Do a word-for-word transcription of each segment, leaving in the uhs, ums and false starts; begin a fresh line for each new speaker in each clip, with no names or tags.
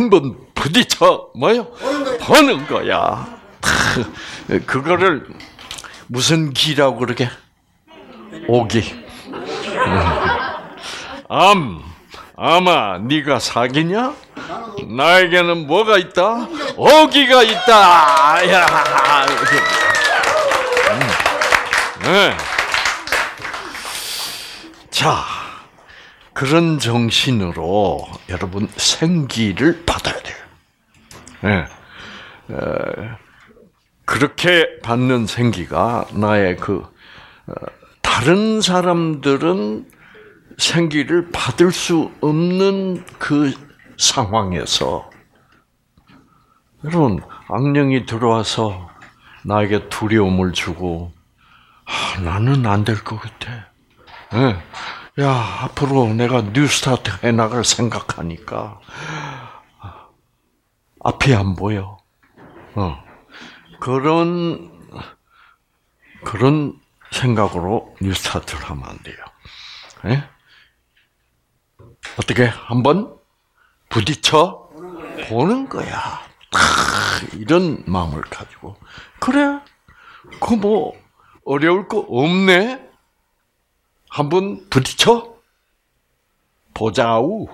한번 부딪혀 뭐요? 보는 거야. 그거를 무슨 기라고 그러게? 오기. 암, 아마 네가 사귀냐? 나에게는 뭐가 있다? 오기가 있다. 야. 네. 자, 그런 정신으로 여러분 생기를 받아야 돼요. 네. 어, 그렇게 받는 생기가 나의 그 어, 다른 사람들은 생기를 받을 수 없는 그 상황에서 여러분 악령이 들어와서 나에게 두려움을 주고 아, 나는 안 될 것 같아. 네. 야 앞으로 내가 뉴스타트 해나갈 생각하니까 앞이 안 보여. 어. 그런 그런 생각으로 뉴스타트를 하면 안 돼요. 네? 어떻게 한번 부딪혀 보는 거야. 이런 마음을 가지고 그래? 그 뭐 어려울 거 없네. 한번 부딪혀 보자우.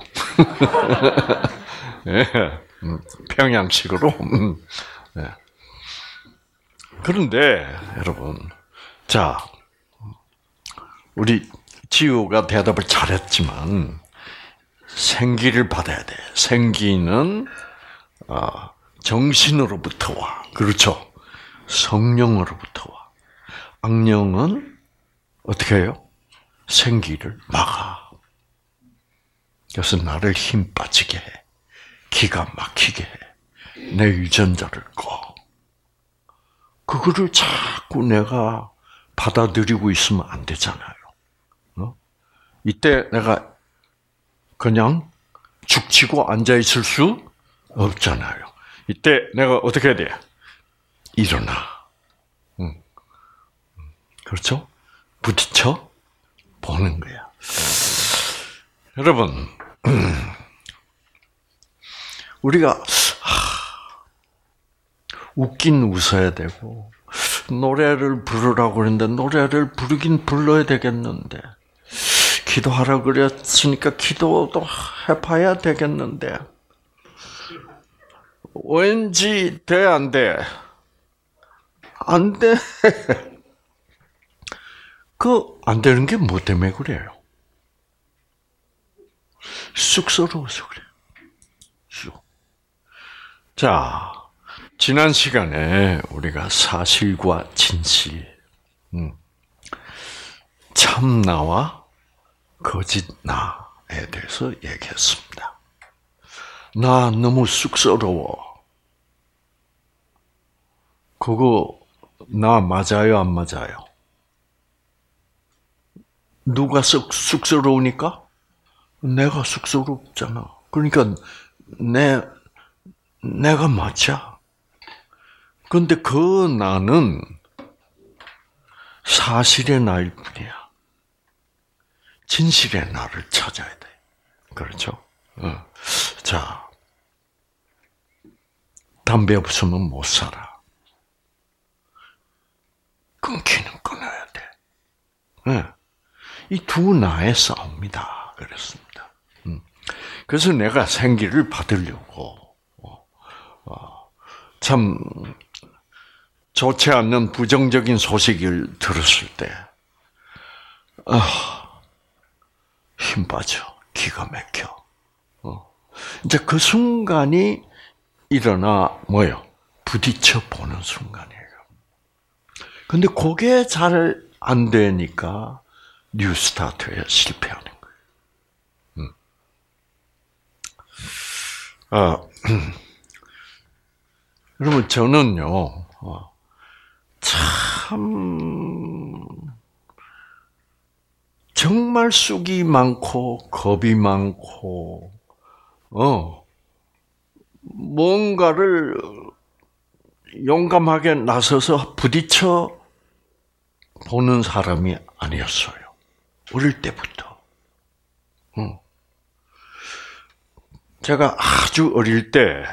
네. 평양식으로. 네. 그런데 여러분, 자 우리 지우가 대답을 잘했지만 생기를 받아야 돼. 생기는 정신으로부터 와. 그렇죠? 성령으로부터 와. 악령은 어떻게 해요? 생기를 막아. 그래서 나를 힘 빠지게 해. 기가 막히게 해. 내 유전자를 꺼. 그거를 자꾸 내가 받아들이고 있으면 안 되잖아요. 어? 이때 내가 그냥 죽치고 앉아있을 수 없잖아요. 이때 내가 어떻게 해야 돼? 일어나. 응. 그렇죠? 부딪혀 보는 거야. 여러분, 우리가 웃긴 웃어야 되고 노래를 부르라고 그랬는데 노래를 부르긴 불러야 되겠는데 기도하라 그랬으니까 기도도 해봐야 되겠는데 왠지 돼, 안 돼? 안 돼. 그 안 되는 게 뭐 때문에 그래요? 쑥스러워서 그래요. 쑥. 자, 지난 시간에 우리가 사실과 진실, 음, 참나와 거짓 나에 대해서 얘기했습니다. 나 너무 쑥스러워. 그거 나 맞아요, 안 맞아요? 누가 쑥, 쑥스러우니까? 내가 쑥스럽잖아. 그러니까 내 내가 맞아. 그런데 그 나는 사실의 나일 뿐이야. 진실의 나를 찾아야 돼. 그렇죠? 어. 자, 담배 없으면 못 살아. 끊기는 끊어야 돼. 네. 이 두 나의 싸움이다. 그랬습니다. 음. 그래서 내가 생기를 받으려고 어, 어, 참 좋지 않는 부정적인 소식을 들었을 때 아, 힘 빠져. 기가 막혀. 어. 이제 그 순간이 일어나 뭐요? 부딪혀 보는 순간이에요. 근데 그게 잘 안 되니까 뉴스타트에 실패하는 거예요. 음. 아, 여러분 저는요, 어, 참 정말 쑥이 많고 겁이 많고, 어, 뭔가를 용감하게 나서서 부딪혀 보는 사람이 아니었어요. 어릴 때부터. 어. 제가 아주 어릴 때,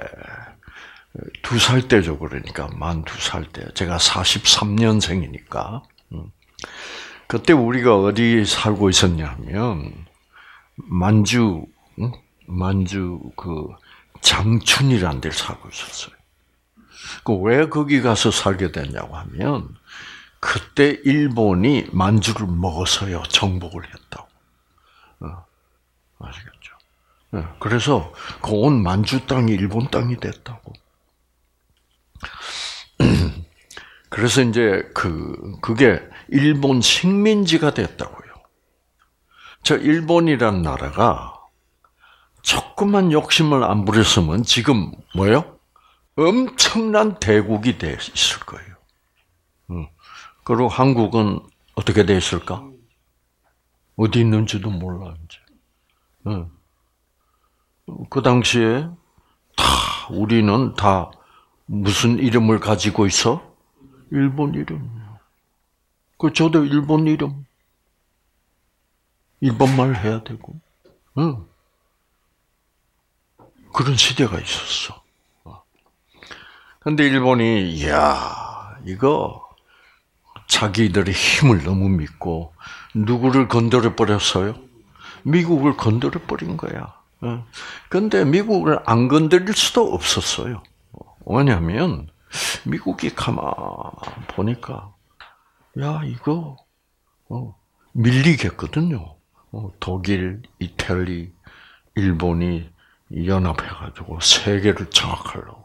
두 살 때죠. 그러니까, 만 두 살 때. 제가 사십삼 년생이니까. 그때 우리가 어디 살고 있었냐면, 만주, 만주 그 장춘이라는 데를 살고 있었어요. 그 왜 거기 가서 살게 됐냐고 하면, 그때 일본이 만주를 먹어서요, 정복을 했다고. 어, 아시겠죠? 네, 그래서 그 온 만주 땅이 일본 땅이 됐다고. 그래서 이제 그 그게 일본 식민지가 됐다고요. 저 일본이란 나라가 조금만 욕심을 안 부렸으면 지금 뭐요? 엄청난 대국이 돼 있을 거예요. 그리고 한국은 어떻게 돼 있을까? 어디 있는지도 몰라 이제. 그 당시에 다 우리는 다 무슨 이름을 가지고 있어? 일본 이름이요. 그 저도 일본 이름. 일본말 해야 되고. 응. 그런 시대가 있었어. 근데 일본이 이야 이거 자기들의 힘을 너무 믿고 누구를 건드려 버렸어요? 미국을 건드려 버린 거야. 그런데 미국을 안 건드릴 수도 없었어요. 왜냐하면 미국이 가만 보니까 야 이거 어, 밀리겠거든요. 어, 독일, 이탈리, 일본이 연합해가지고 세계를 장악하려고.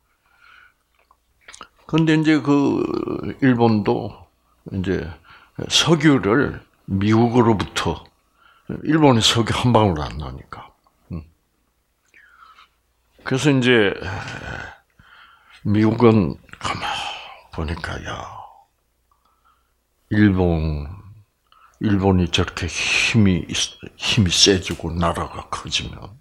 근데 이제 그 일본도 이제 석유를 미국으로부터 일본이 석유 한 방울 안 나니까. 그래서 이제 미국은 가만 보니까 야 일본 일본이 저렇게 힘이 힘이 세지고 나라가 커지면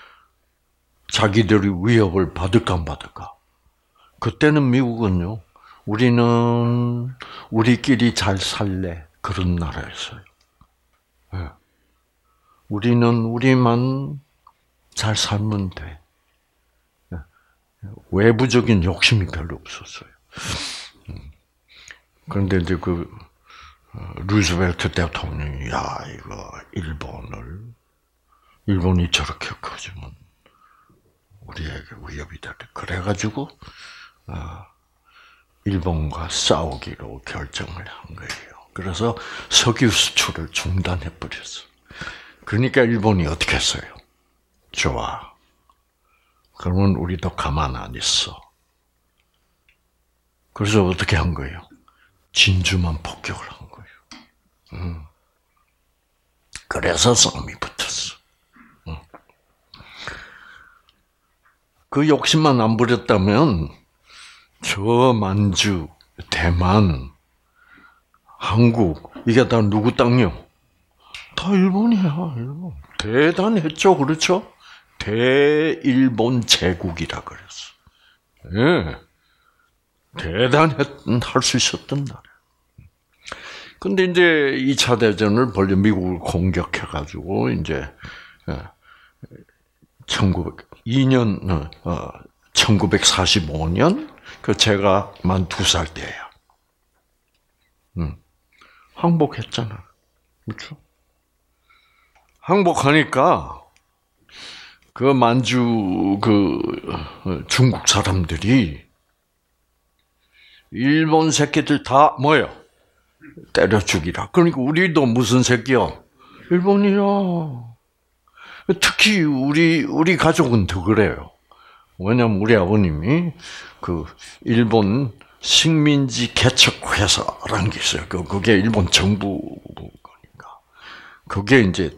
자기들이 위협을 받을까 안 받을까? 그때는 미국은요, 우리는 우리끼리 잘 살래 그런 나라였어요. 네. 우리는 우리만 잘 살면 돼. 네. 외부적인 욕심이 별로 없었어요. 그런데 이제 그 루즈벨트 대통령이 야 이거 일본을 일본이 저렇게 커지면 우리에게 위협이 될 때 그래가지고 아, 일본과 싸우기로 결정을 한 거예요. 그래서 석유 수출을 중단해 버렸어. 그러니까 일본이 어떻게 했어요? 좋아. 그러면 우리도 가만 안 있어. 그래서 어떻게 한 거예요? 진주만 폭격을 한 거예요. 음. 그래서 싸움이 붙었어. 음. 그 욕심만 안 부렸다면 저 만주, 대만, 한국 이게 다 누구 땅이요? 다 일본이야. 일본. 대단했죠, 그렇죠? 대일본 제국이라 그랬어. 예, 대단할 수 있었던 나라. 근데 이제 이 차 대전을 벌려 미국을 공격해가지고 이제 천구백이 년, 어, 천구백사십오 년 그 제가 만 두 살 때예요. 음, 항복했잖아, 그렇죠? 항복하니까 그 만주 그 중국 사람들이 일본 새끼들 다 뭐요? 때려 죽이라. 그러니까 우리도 무슨 새끼야? 일본이야. 특히 우리 우리 가족은 더 그래요. 왜냐면 우리 아버님이 그 일본 식민지 개척 회사라는 게 있어요. 그 그게 일본 정부 거니까. 그게 이제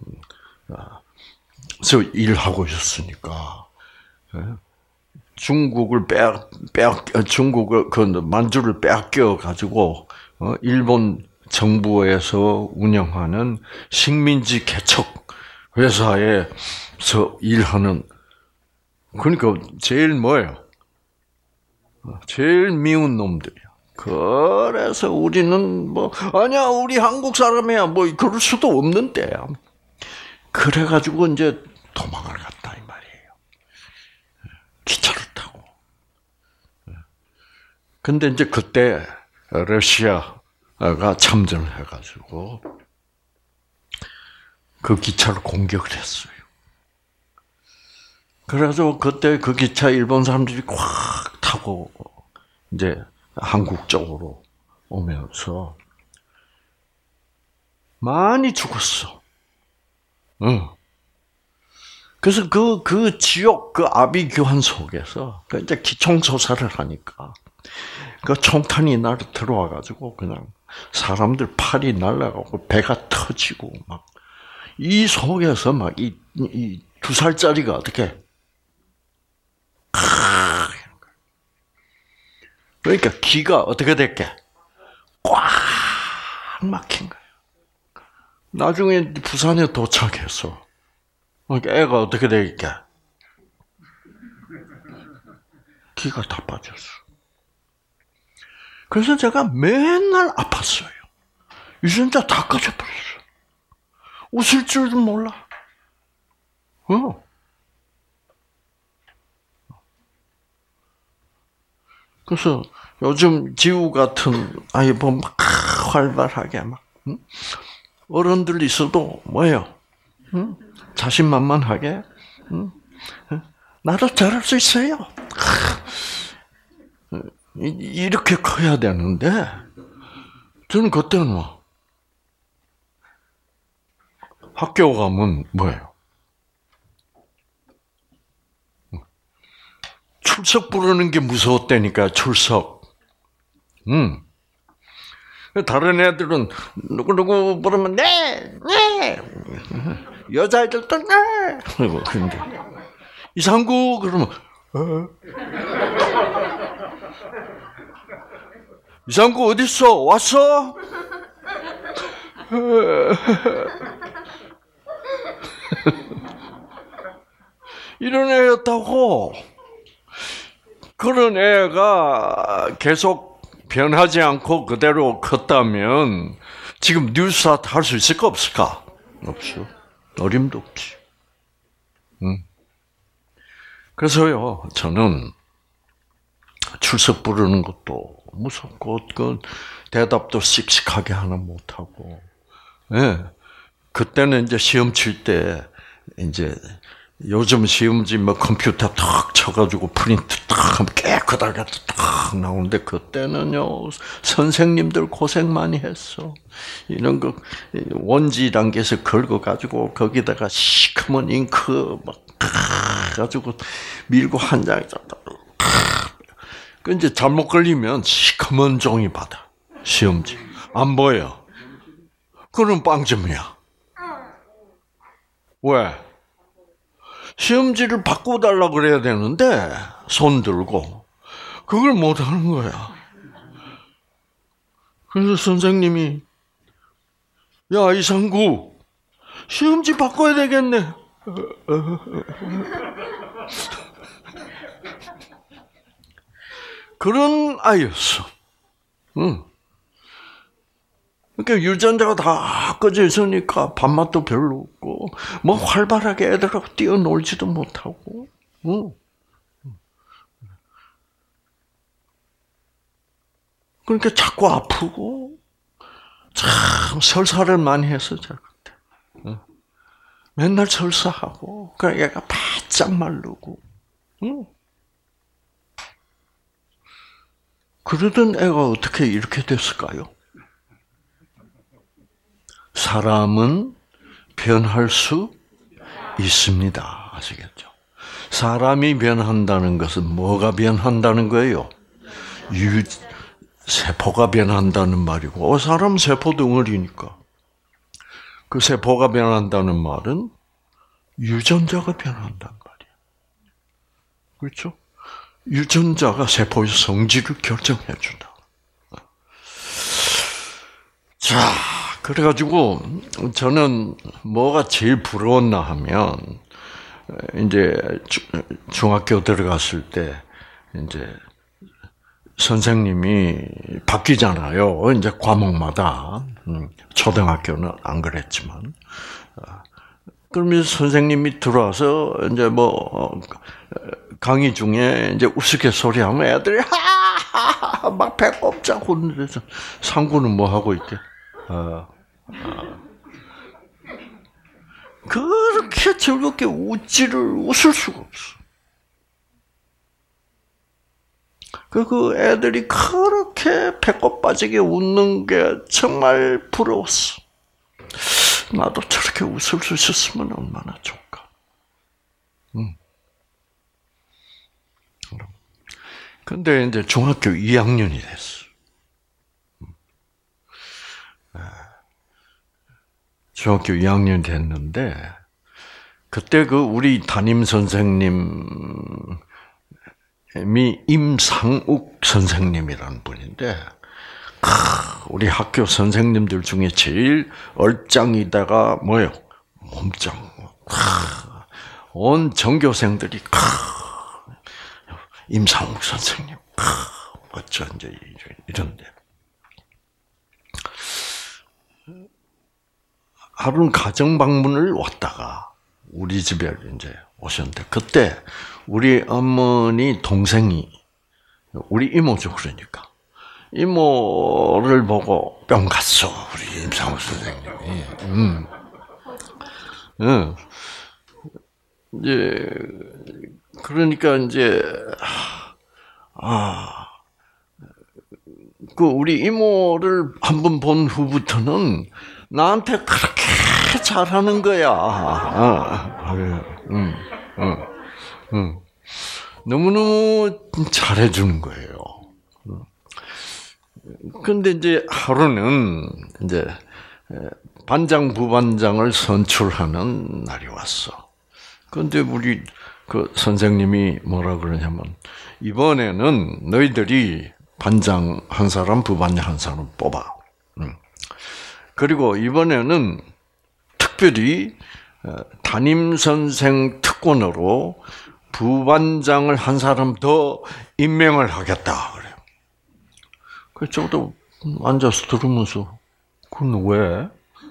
저 일하고 있었으니까 중국을 빼앗 빼앗 중국을 그 만주를 빼앗겨 가지고 일본 정부에서 운영하는 식민지 개척 회사에서 일하는, 그러니까 제일 뭐예요? 제일 미운 놈들이야. 그래서 우리는 뭐 아니야 우리 한국 사람이야 뭐 그럴 수도 없는데 그래가지고 이제 도망을 갔다 기차를 타고. 근데 이제 그때 러시아가 참전을 해가지고 그 기차를 공격을 했어요. 그래서 그때 그 기차 일본 사람들이 꽉 타고 이제 한국 쪽으로 오면서 많이 죽었어. 응. 그래서 그, 그 지옥, 그 아비 규환 속에서, 그 이제 기총소사를 하니까, 그 총탄이 날 들어와가지고, 그냥 사람들 팔이 날아가고, 배가 터지고, 막, 이 속에서 막, 이, 이 두 살짜리가 어떻게, 그러니까 기가 어떻게 됐게? 꽉 막힌 거예요. 나중에 부산에 도착해서 그러니까 애가 어떻게 되겠게? 기가 다 빠졌어. 그래서 제가 맨날 아팠어요. 유전자 다 꺼져버렸어. 웃을 줄도 몰라. 어. 그래서 요즘 지우 같은 아이 보면 막 활발하게 막 응? 어른들 있어도 뭐예요? 응? 자신만만하게 응? 나도 잘할 수 있어요. 이렇게 커야 되는데 저는 그때는 뭐 학교 가면 뭐예요? 출석 부르는 게 무서웠다니까, 출석. 음. 다른 애들은 누구누구 부르면 네, 네. 여자애들도 네. 그리고 근데 이상구 그러면 어? 이상구 어디 있어? 왔어? 이런 애였다고. 그런 애가 계속 변하지 않고 그대로 컸다면 지금 뉴스타트 할 수 있을까 없을까? 없어. 어림도 없지. 응. 그래서요, 저는 출석 부르는 것도 무섭고, 그 대답도 씩씩하게 하나 못하고, 예. 네. 그때는 이제 시험 칠 때, 이제, 요즘 시험지 뭐 컴퓨터 탁 쳐가지고 프린트 탁 하면 깨끗하게 탁 나오는데 그때는요 선생님들 고생 많이 했어. 이런 거 원지 단계에서 긁어가지고 거기다가 시커먼 잉크 막 가지고 밀고 한 장에 그 이제 잘못 걸리면 시커먼 종이 받아 시험지 안 보여. 그럼 빵점이야. 왜? 시험지를 바꿔달라고 그래야 되는데 손 들고 그걸 못하는 거야. 그래서 선생님이 야 이상구 시험지 바꿔야 되겠네. 그런 아이였어. 응. 그러니까 유전자가 다 꺼져 있으니까 밥맛도 별로 없고 뭐 활발하게 애들하고 뛰어놀지도 못하고 응. 그러니까 자꾸 아프고 참 설사를 많이 했어 제가 그때. 응. 맨날 설사하고 그러니까 얘가 바짝 마르고 응. 그러던 애가 어떻게 이렇게 됐을까요? 사람은 변할 수 있습니다. 아시겠죠? 사람이 변한다는 것은 뭐가 변한다는 거예요? 유, 세포가 변한다는 말이고, 사람 세포 덩어리니까. 그 세포가 변한다는 말은 유전자가 변한다는 말이에요. 그렇죠? 유전자가 세포의 성질을 결정해 준다. 자, 그래가지고 저는 뭐가 제일 부러웠나 하면 이제 중학교 들어갔을 때 이제 선생님이 바뀌잖아요. 이제 과목마다 초등학교는 안 그랬지만 그러면 선생님이 들어와서 이제 뭐 강의 중에 이제 우스갯소리하면 애들이 하하하 막 배꼽 잡고 그래서 상구는 뭐 하고 있대? 어, 어. 그렇게 즐겁게 웃지를 웃을 수가 없어. 그 애들이 그렇게 배꼽 빠지게 웃는 게 정말 부러웠어. 나도 저렇게 웃을 수 있었으면 얼마나 좋을까. 응. 근데 이제 중학교 이 학년이 됐어. 중학교 이 학년이 됐는데, 그때 그 우리 담임 선생님이 임상욱 선생님이라는 분인데, 우리 학교 선생님들 중에 제일 얼짱이다가 뭐요? 몸짱. 온 전교생들이 임상욱 선생님 어쩐지 이런데 하루는 가정 방문을 왔다가 우리 집에 이제 오셨는데 그때 우리 어머니 동생이 우리 이모죠 그러니까 이모를 보고 뿅 갔어 우리 임상욱 선생님이. 음. 음. 이제 그러니까 이제 아, 그 우리 이모를 한번 본 후부터는 나한테 그렇게 잘하는 거야. 아, 응, 응, 응. 너무너무 잘해주는 거예요. 근데 이제 하루는 이제 반장, 부반장을 선출하는 날이 왔어. 근데 우리 그 선생님이 뭐라 그러냐면 이번에는 너희들이 반장 한 사람, 부반장 한 사람 뽑아. 그리고 이번에는 특별히 담임 선생 특권으로 부반장을 한 사람 더 임명을 하겠다 그래요. 그래서 저도 앉아서 들으면서 그건 왜?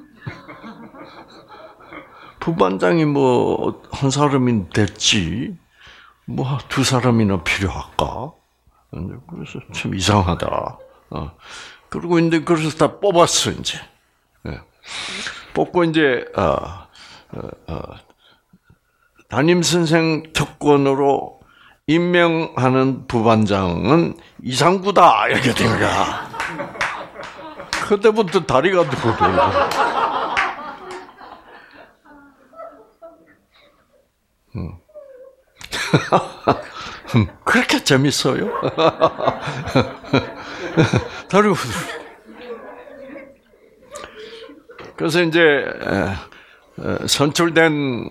부반장이 뭐 한 사람이 됐지 뭐 두 사람이나 필요할까? 그래서 참 이상하다. 어. 그리고 이제 그래서 다 뽑았어 이제. 네. 뽑고 이제 어, 어, 어, 담임 선생 특권으로 임명하는 부반장은 이상구다 이렇게 된 거야. 그때부터 다리가 들어오고. 음. 그렇게 재밌어요? 다리가 그래서 이제 선출된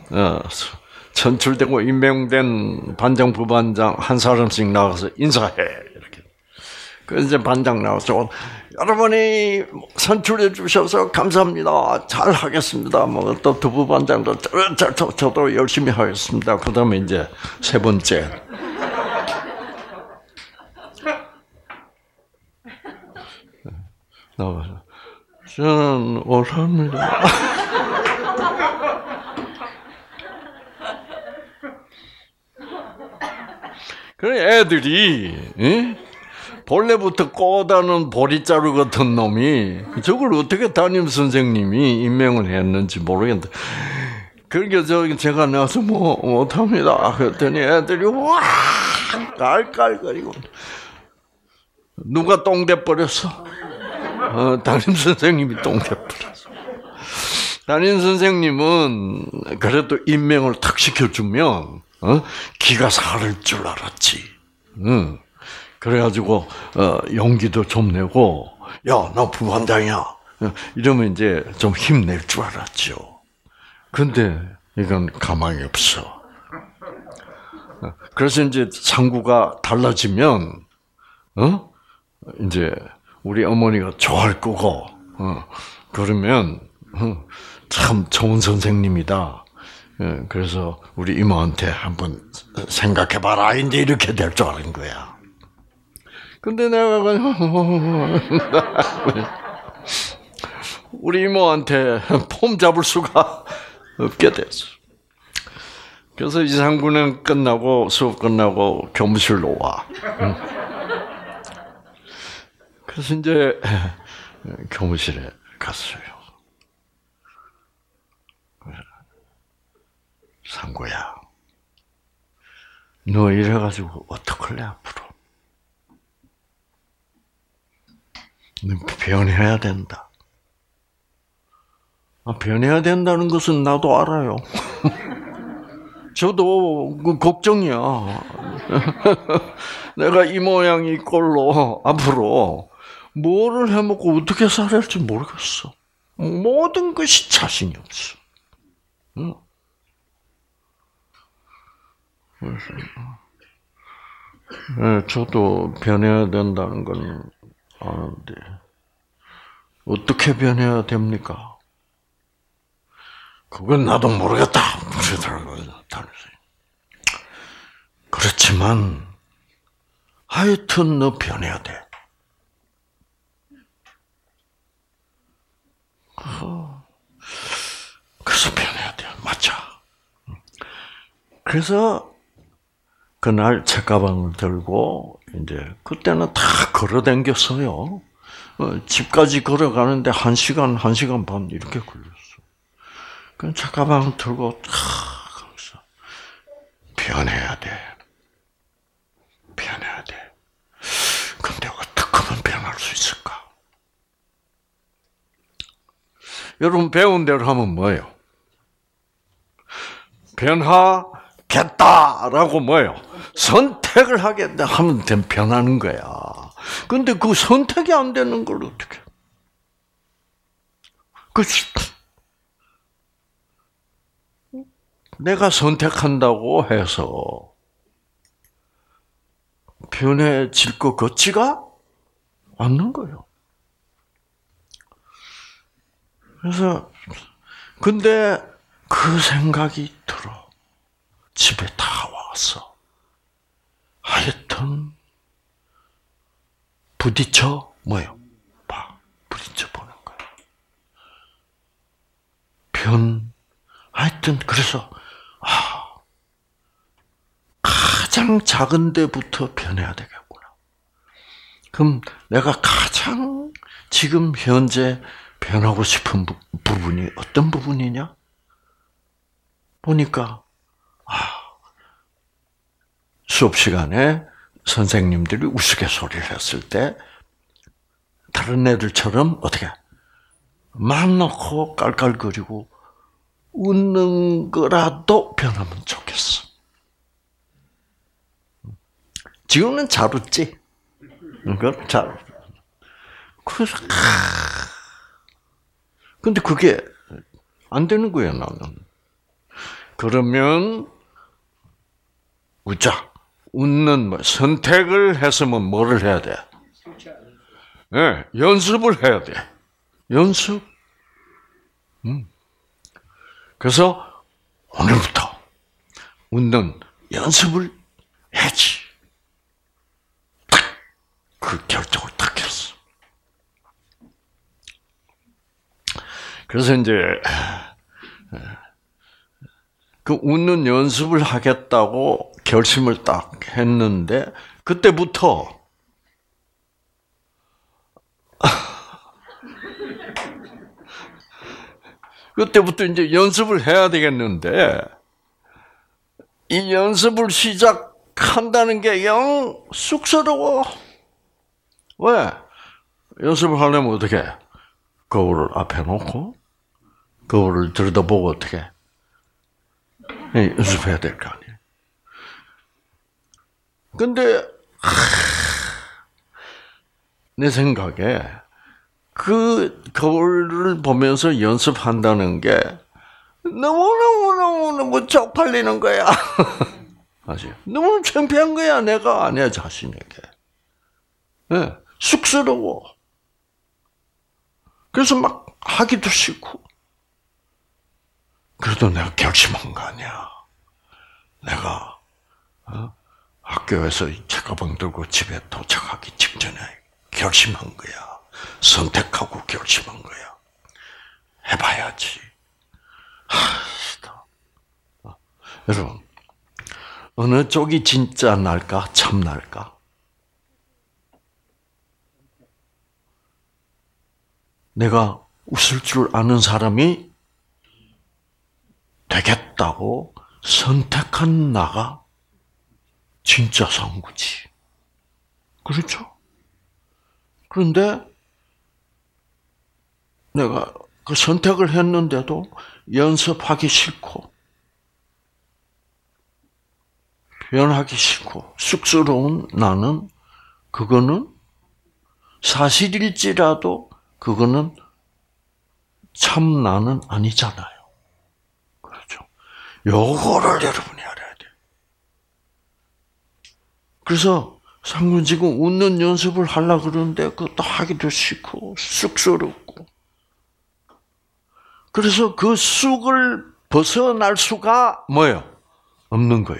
선출되고 임명된 반장 부반장 한 사람씩 나가서 인사해 이렇게. 그래서 이제 반장 나와서 여러분이 선출해 주셔서 감사합니다. 잘 하겠습니다. 뭐 또 두 부반장도 저, 저, 저, 저도 열심히 하겠습니다. 그다음에 이제 세 번째. 나와서 저는 오랍니다. 그래 애들이 응? 본래부터 꼬다는 보리자루 같은 놈이 저걸 어떻게 담임 선생님이 임명을 했는지 모르겠는데 그러니까 저 제가 나와서 뭐 못합니다. 그랬더니 애들이 와 깔깔거리고 누가 똥대 버렸어? 어, 담임 선생님이 똥대 버렸어. 담임 선생님은 그래도 임명을 탁 시켜주면 어? 기가 살을 줄 알았지. 응. 그래가지고 어, 용기도 좀 내고 야, 나 부반장이야. 이러면 이제 좀 힘낼 줄 알았죠. 근데 이건 가망이 없어. 그래서 이제 상구가 달라지면 어? 이제 우리 어머니가 좋아할 거고 어, 그러면 어, 참 좋은 선생님이다. 그래서 우리 이모한테 한번 생각해봐라. 이제 이렇게 될 줄 아는 거야. 근데 내가 우리 이모한테 폼 잡을 수가 없게 됐어. 그래서 이, 삼, 구 년 끝나고, 수업 끝나고 교무실로 와. 그래서 이제 교무실에 갔어요. 상구야, 너 이래가지고 어떡할래, 앞으로? 너 변해야 된다. 아, 변해야 된다는 것은 나도 알아요. 저도 그 걱정이야. 내가 이 모양 이 꼴로 앞으로 뭐를 해먹고 어떻게 살아야 할지 모르겠어. 모든 것이 자신이 없어. 응. 네, 저도 변해야 된다는 건 아는데 어떻게 변해야 됩니까? 그건 나도 모르겠다. 그렇지만 하여튼 너 변해야 돼. 그래서 변해야 돼. 맞자. 그래서 그날 책가방을 들고 이제 그때는 다 걸어다녔어요. 집까지 걸어가는데 한 시간, 한 시간 반 이렇게 걸렸어. 그 책가방을 들고 탁 가면서 변해야 돼. 변해야 돼. 근데 어떻게 하면 변할 수 있을까? 여러분 배운 대로 하면 뭐예요? 변하겠다라고 뭐예요? 선택을 하겠다 하면 변하는 거야. 근데 그 선택이 안 되는 걸 어떻게? 그 내가 선택한다고 해서 변해질 것 같지가 않는 거예요. 그래서 근데 그 생각이 들어. 집에 다 와서 하여튼 부딪혀 뭐요? 봐. 부딪혀 보는 거야. 변 하여튼 그래서 아, 가장 작은 데부터 변해야 되겠구나. 그럼 내가 가장 지금 현재 변하고 싶은 부, 부분이 어떤 부분이냐? 보니까 아, 수업 시간에 선생님들이 우스갯소리를 했을 때 다른 애들처럼 어떻게 맘 놓고 깔깔거리고 웃는 거라도 변하면 좋겠어. 지금은 잘 웃지? 그건 잘. 그래서 근데 그게 안 되는 거예요, 나는. 그러면 웃자. 웃는 뭐 선택을 했으면 뭐를 해야 돼? 네, 연습을 해야 돼. 연습. 음. 그래서 오늘부터 웃는 연습을 해야지. 딱 그 결정을 딱 했어. 그래서 이제 그 웃는 연습을 하겠다고 결심을 딱 했는데 그때부터 그때부터 이제 연습을 해야 되겠는데 이 연습을 시작한다는 게 영 쑥스러워. 왜? 연습을 하려면 어떻게? 거울을 앞에 놓고 거울을 들여다보고 어떻게? 연습해야 될 거 아니에요. 근데 내 생각에 그 거울을 보면서 연습한다는 게 너무너무너무너무 쪽팔리는 거야. 아시죠? 너무 창피한 거야, 내가 내 자신에게. 네, 쑥스러워. 그래서 막 하기도 싫고. 그래도 내가 결심한 거 아니야. 내가 어? 학교에서 책가방 들고 집에 도착하기 직전에 결심한 거야. 선택하고 결심한 거야. 해봐야지. 하, 어. 여러분, 어느 쪽이 진짜 날까? 참 날까? 내가 웃을 줄 아는 사람이 되겠다고 선택한 나가 진짜 상구지. 그렇죠? 그런데 내가 그 선택을 했는데도 연습하기 싫고 표현하기 싫고 쑥스러운 나는 그거는 사실일지라도 그거는 참 나는 아니잖아요. 그렇죠? 요거를 여러분이 알아야 돼요. 그래서 상군 지금 웃는 연습을 하려고 그러는데 그것도 하기도 싫고 쑥스럽고 그래서 그 쑥을 벗어날 수가 뭐예요? 없는 거예요.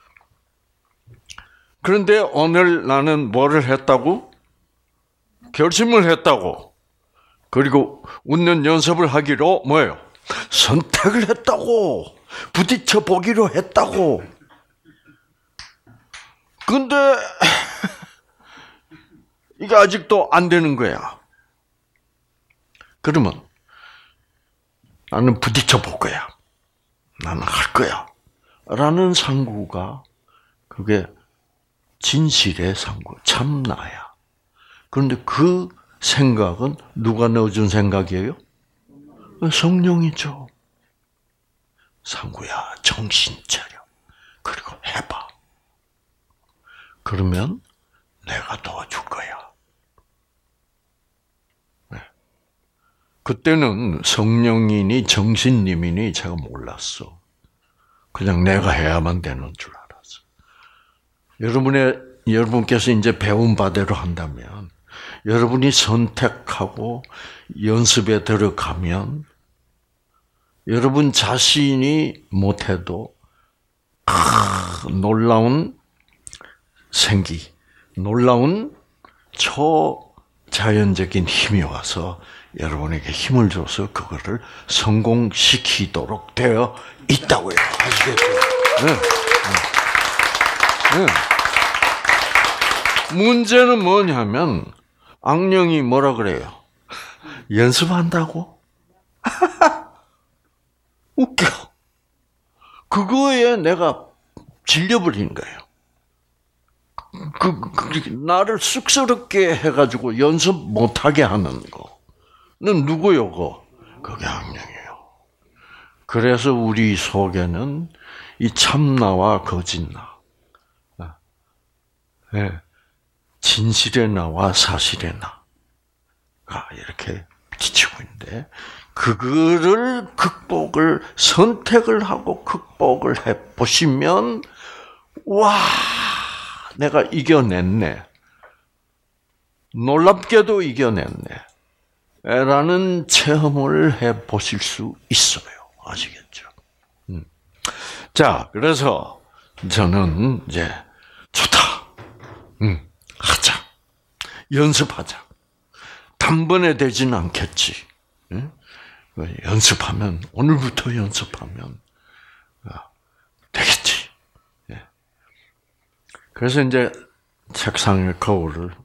그런데 오늘 나는 뭐를 했다고? 결심을 했다고. 그리고 웃는 연습을 하기로 뭐예요? 선택을 했다고. 부딪혀 보기로 했다고. 근데 이게 아직도 안 되는 거야. 그러면 나는 부딪혀 볼 거야. 나는 할 거야. 라는 상구가 그게 진실의 상구, 참 나야. 그런데 그 생각은 누가 넣어준 생각이에요? 성령이죠. 상구야, 정신 차려. 그리고 해봐. 그러면 내가 도와줄 거야. 네. 그때는 성령이니 정신님이니 제가 몰랐어. 그냥 내가 해야만 되는 줄 알았어. 여러분의, 여러분께서 이제 배운 바대로 한다면, 여러분이 선택하고 연습에 들어가면, 여러분 자신이 못해도, 아, 놀라운 생기, 놀라운 초자연적인 힘이 와서 여러분에게 힘을 줘서 그거를 성공시키도록 되어 있다고요. 아시겠죠? 네. 네. 네. 문제는 뭐냐면 악령이 뭐라 그래요? 연습한다고? 웃겨. 그거에 내가 질려버린 거예요. 그, 그, 나를 쑥스럽게 해가지고 연습 못하게 하는 거는 누구요? 그거? 그게 악령이에요. 그래서 우리 속에는 이 참나와 거짓나, 네. 진실의 나와 사실의 나가 이렇게 비치고 있는데, 그거를 극복을, 선택을 하고 극복을 해 보시면, 와, 내가 이겨냈네. 놀랍게도 이겨냈네. 라는 체험을 해 보실 수 있어요. 아시겠죠? 음. 자, 그래서 저는 이제 좋다. 음, 하자. 연습하자. 단번에 되지는 않겠지. 음? 연습하면, 오늘부터 연습하면 되겠지. 그래서 이제 책상에 거울을,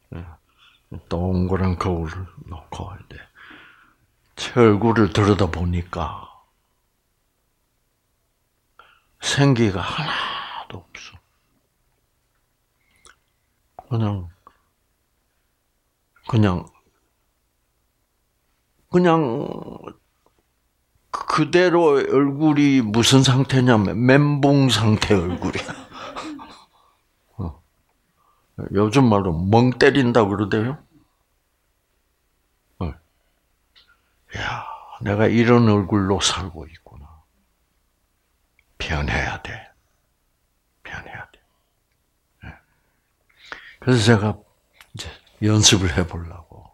동그란 거울을 놓고, 이제 제 얼굴을 들여다보니까 생기가 하나도 없어. 그냥, 그냥, 그냥, 그대로 얼굴이 무슨 상태냐면 멘붕 상태 얼굴이야. 어. 요즘 말로 멍 때린다 그러대요. 어. 야, 내가 이런 얼굴로 살고 있구나. 변해야 돼. 변해야 돼. 네. 그래서 제가 이제 연습을 해보려고.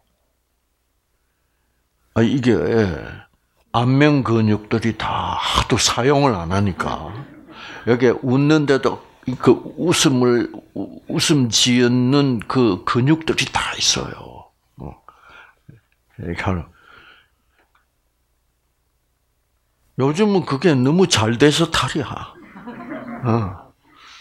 아, 이게, 안면 근육들이 다 하도 사용을 안 하니까, 여기 웃는데도 그 웃음을, 웃음 지었는 그 근육들이 다 있어요. 이렇게 하는. 요즘은 그게 너무 잘 돼서 탈이야. 어.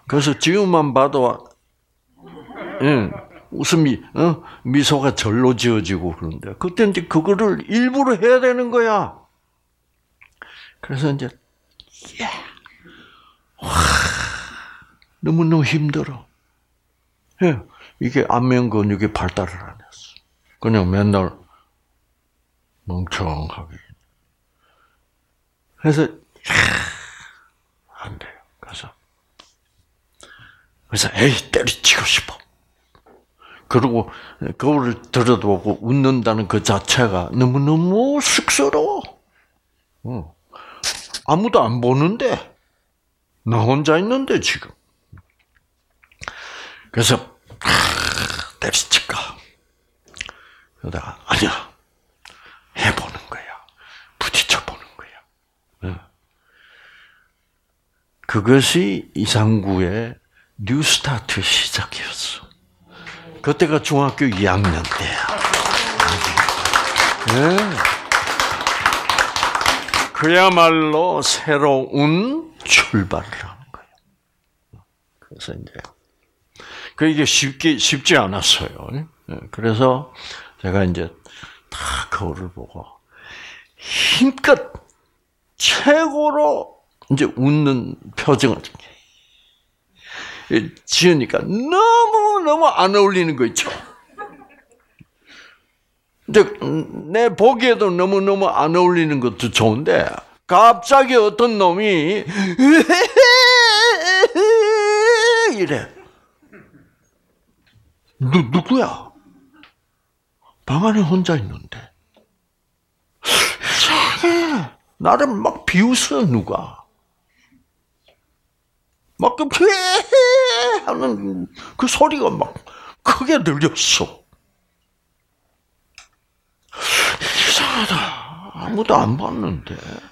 그래서 지금만 봐도 예, 웃음이 어? 미소가 절로 지어지고 그런데 그때 이제 그거를 일부러 해야 되는 거야. 그래서 이제 야, 와, 너무 너무 힘들어. 예, 이게 안면 근육이 발달을 안 했어. 그냥 맨날 멍청하게. 그래서 야, 안 돼요. 그래서 그래서 에이 때려치고 싶어. 그리고 거울을 들여다보고 웃는다는 그 자체가 너무너무 쑥스러워. 어. 아무도 안 보는데 나 혼자 있는데 지금. 그래서 아, 때려칠까. 그러다가 아니야. 해보는 거야. 부딪혀보는 거야. 어. 그것이 이상구의 뉴스타트 시작이었어. 그때가 중학교 이 학년 때야. 네. 그야말로 새로운 출발을 하는 거예요. 그래서 이제 그 이게 쉽게 쉽지 않았어요. 그래서 제가 이제 다 거울을 보고 힘껏 최고로 이제 웃는 표정을 지으니까 너무 너무 안 어울리는 거 있죠. 근데 내 보기에도 너무 너무 안 어울리는 것도 좋은데 갑자기 어떤 놈이 이래. 누 누구야? 방 안에 혼자 있는데 이상해. 나를 막 비웃어 누가. 막 그 하는 그 소리가 막 크게 들렸어. 이상하다. 아무도 안 봤는데.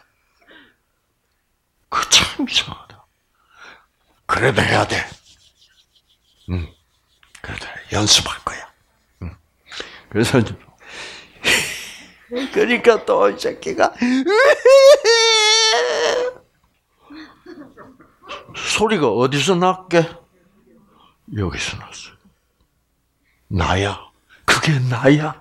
그 참 이상하다. 그래도 해야 돼. 응. 그래도 연습할 거야. 응. 그래서 그러니까 또 이 새끼가 소리가 어디서 났게? 여기서 났어요. 나야. 그게 나야.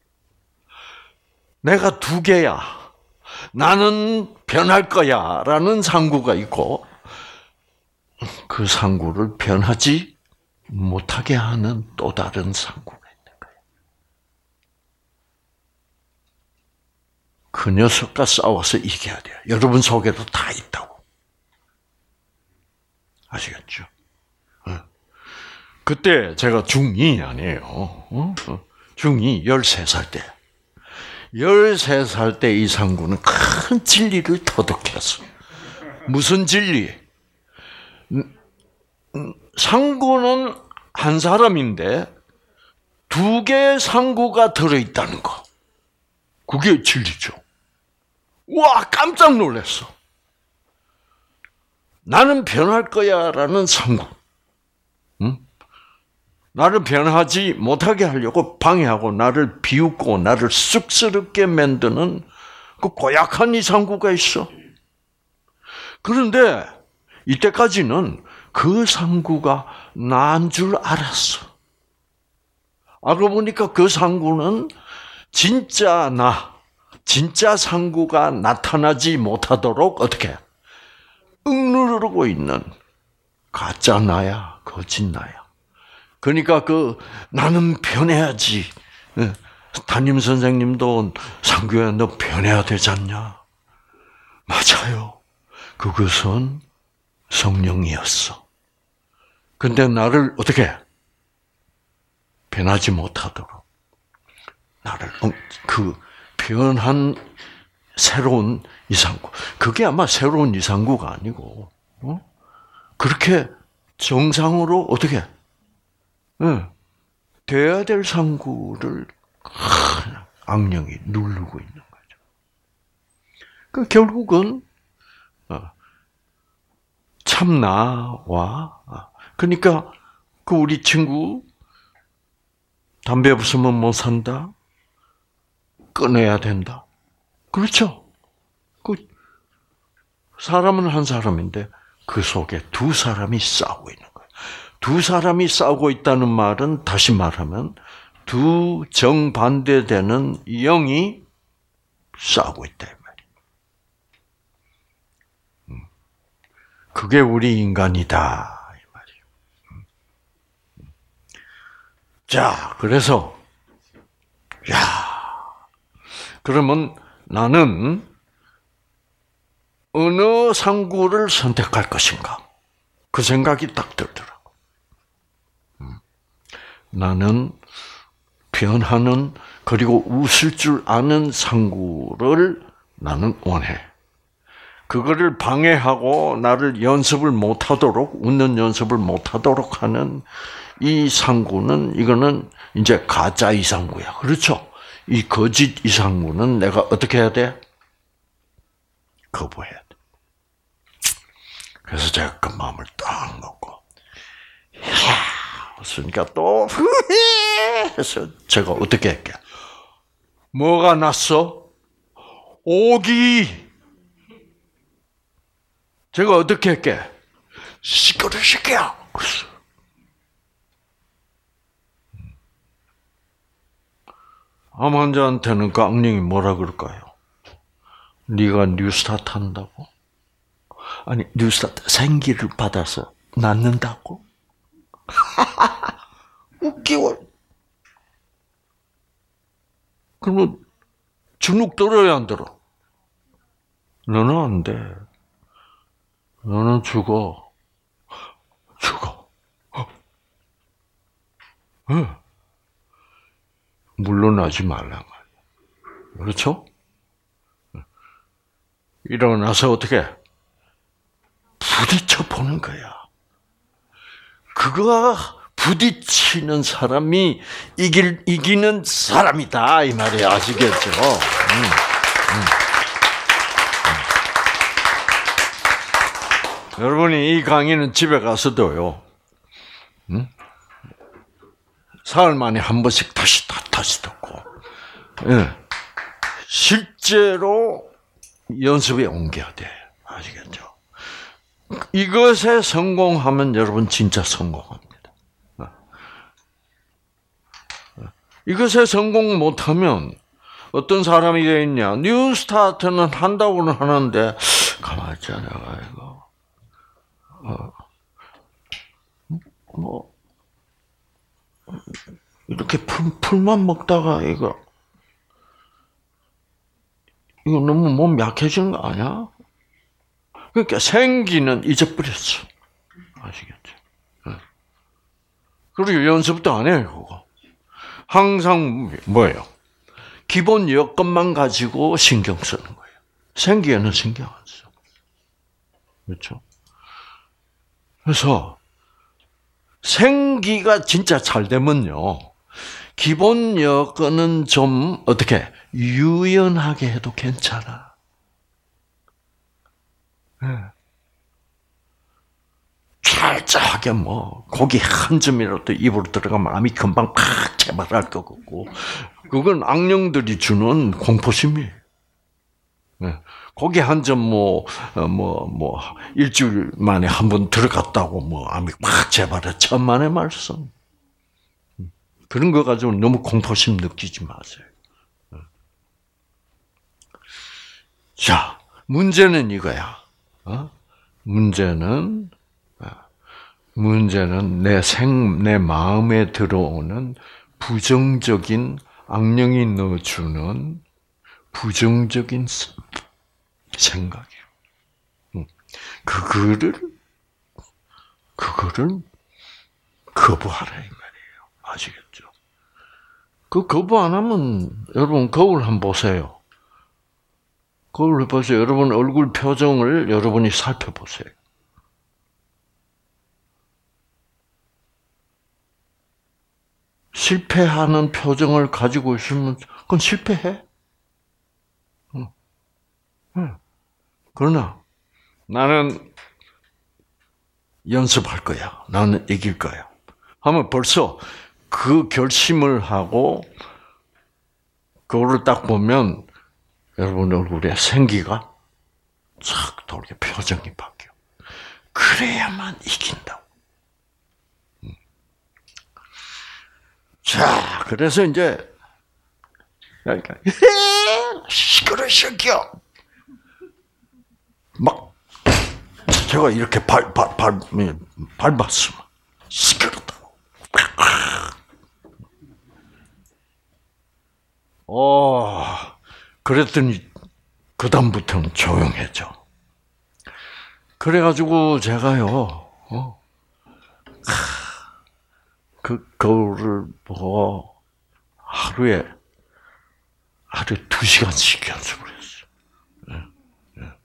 내가 두 개야. 나는 변할 거야. 라는 상구가 있고 그 상구를 변하지 못하게 하는 또 다른 상구가 있는 거예요. 그 녀석과 싸워서 이겨야 돼요. 여러분 속에도 다 있다고. 아시겠죠? 그때 제가 중이 아니에요. 중이 열세 살 때. 열세 살 때 이 상구는 큰 진리를 터득했어. 무슨 진리? 상구는 한 사람인데 두 개의 상구가 들어있다는 거. 그게 진리죠. 와, 깜짝 놀랐어. 나는 변할 거야 라는 상구. 응? 나를 변하지 못하게 하려고 방해하고 나를 비웃고 나를 쑥스럽게 만드는 그 고약한 이 상구가 있어. 그런데 이때까지는 그 상구가 나인 줄 알았어. 알고 보니까 그 상구는 진짜 나, 진짜 상구가 나타나지 못하도록 어떻게 억누르고 있는 가짜 나야, 거짓 나야. 그러니까 그 나는 변해야지. 담임 선생님도 상구야 너 변해야 되지 않냐? 맞아요. 그것은 성령이었어. 근데 나를 어떻게 변하지 못하도록 나를 그 변한 새로운 이상구. 그게 아마 새로운 이상구가 아니고 어? 그렇게 정상으로 어떻게 네. 돼야 될 상구를 악령이 누르고 있는 거죠. 그 결국은 참 나와 그러니까 그 우리 친구 담배 없으면 못 산다. 끊어야 된다. 그렇죠. 그 사람은 한 사람인데 그 속에 두 사람이 싸우고 있는 거예요. 두 사람이 싸우고 있다는 말은 다시 말하면 두 정반대되는 영이 싸우고 있다 이 말이에요. 그게 우리 인간이다 이 말이에요. 자, 그래서 야, 그러면 나는 어느 상구를 선택할 것인가? 그 생각이 딱 들더라고. 나는 변하는 그리고 웃을 줄 아는 상구를 나는 원해. 그거를 방해하고 나를 연습을 못하도록 웃는 연습을 못하도록 하는 이 상구는 이거는 이제 가짜 이상구야. 그렇죠? 이 거짓 이상구는 내가 어떻게 해야 돼? 거부해야 돼. 그래서 제가 그 마음을 딱 먹고, 야, 그러니까 또 해서 제가 어떻게 할게? 뭐가 났어? 오기. 제가 어떻게 할게? 시끄러 시끼야. 그랬어. 암 환자한테는 그 악령이 뭐라 그럴까요? 네가 뉴스타트 한다고? 아니, 뉴스타트 생기를 받아서 낫는다고? 웃기워. 그러면 주눅 들어야 안 들어? 너는 안 돼. 너는 죽어. 죽어. 어. 응. 물러나지 말란 말이야. 그렇죠? 일어나서 어떻게 부딪혀 보는 거야. 그거 부딪히는 사람이 이길 이기는 사람이다 이 말이야. 아시겠죠? 음, 음. 음. 여러분이 이 강의는 집에 가서도요. 음? 사흘 만에 한 번씩 다시 다시 듣고, 예. 실제로 연습에 옮겨야 돼. 아시겠죠? 이것에 성공하면 여러분 진짜 성공합니다. 이것에 성공 못하면 어떤 사람이 되어 있냐? 뉴스타트는 한다고는 하는데 가만히 있자 내가 이거 어, 뭐 이렇게 풀, 풀만 먹다가 이거 이거 너무 몸 약해지는 거 아니야? 그러니까 생기는 잊어버렸어. 아시겠죠? 그리고 연습도 안 해요, 그거. 항상 뭐예요? 기본 여건만 가지고 신경 쓰는 거예요. 생기에는 신경 안 써. 그렇죠? 그래서 생기가 진짜 잘 되면요. 기본 여건은 좀 어떻게 유연하게 해도 괜찮아. 네. 찰짝하게 뭐 고기 한 점이라도 입으로 들어가면 암이 금방 팍 재발할 것 같고, 그건 악령들이 주는 공포심이에요. 네. 고기 한 점 뭐 뭐 뭐 일주일 만에 한 번 들어갔다고 뭐 암이 팍 재발해. 천만의 말씀. 그런 거 가지고 너무 공포심 느끼지 마세요. 자, 문제는 이거야. 어? 문제는 문제는 내 생, 내 마음에 들어오는 부정적인 악령이 넣어주는 부정적인 생각이에요. 그거를 그거를 거부하라 이 말이에요. 아시겠죠? 그 거부 안 하면 여러분 거울 한번 보세요. 거울 보세요. 여러분 얼굴 표정을 여러분이 살펴보세요. 실패하는 표정을 가지고 있으면 그건 실패해. 응. 응. 그러나 나는 연습할 거야. 나는 이길 거야. 하면 벌써 그 결심을 하고 그거를 딱 보면 여러분 얼굴에 생기가 싹 돌게 표정이 바뀌어. 그래야만 이긴다고. 자, 그래서 이제 그러니까 시끄러 새끼야. 막 제가 이렇게 밟발 밟았으면 시끄럽다고. 어, 그랬더니 그 다음부터는 조용해져. 그래가지고 제가요, 어, 그 거울을 보고 하루에 하루에 두 시간씩 연습을 했어요. 예, 예.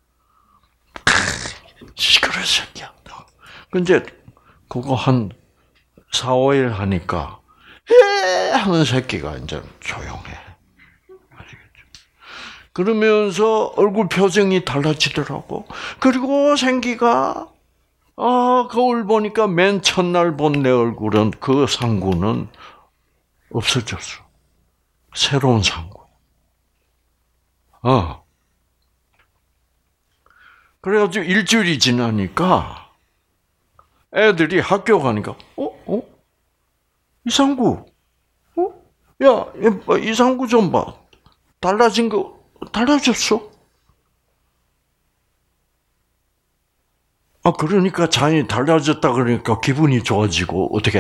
시끄러 새끼야. 근데 그거 한 사, 오 일 하니까 에 하는 새끼가 이제 조용해. 아시겠죠? 그러면서 얼굴 표정이 달라지더라고. 그리고 생기가 아, 거울 보니까 맨 첫날 본 내 얼굴은 그 상구는 없어졌어. 새로운 상구. 어. 그래가지고 일주일이 지나니까 애들이 학교 가니까 어? 어? 이상구? 어? 야, 이상구 좀 봐. 달라진 거 달라졌어? 아, 그러니까 자연이 달라졌다 그러니까 기분이 좋아지고 어떻게?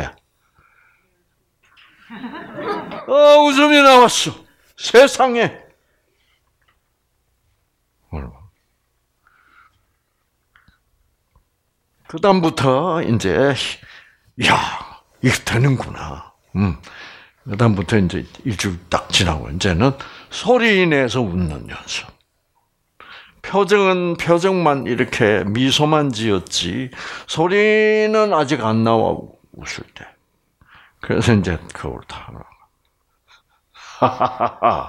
아, 웃음이 나왔어. 세상에. 그 다음부터 이제 야, 이거 되는구나. 음. 그 다음부터 이제 일주일 딱 지나고 이제는 소리 내서 웃는 연습. 표정은 표정만 이렇게 미소만 지었지 소리는 아직 안 나와 웃을 때. 그래서 이제 그걸 다 하하하하.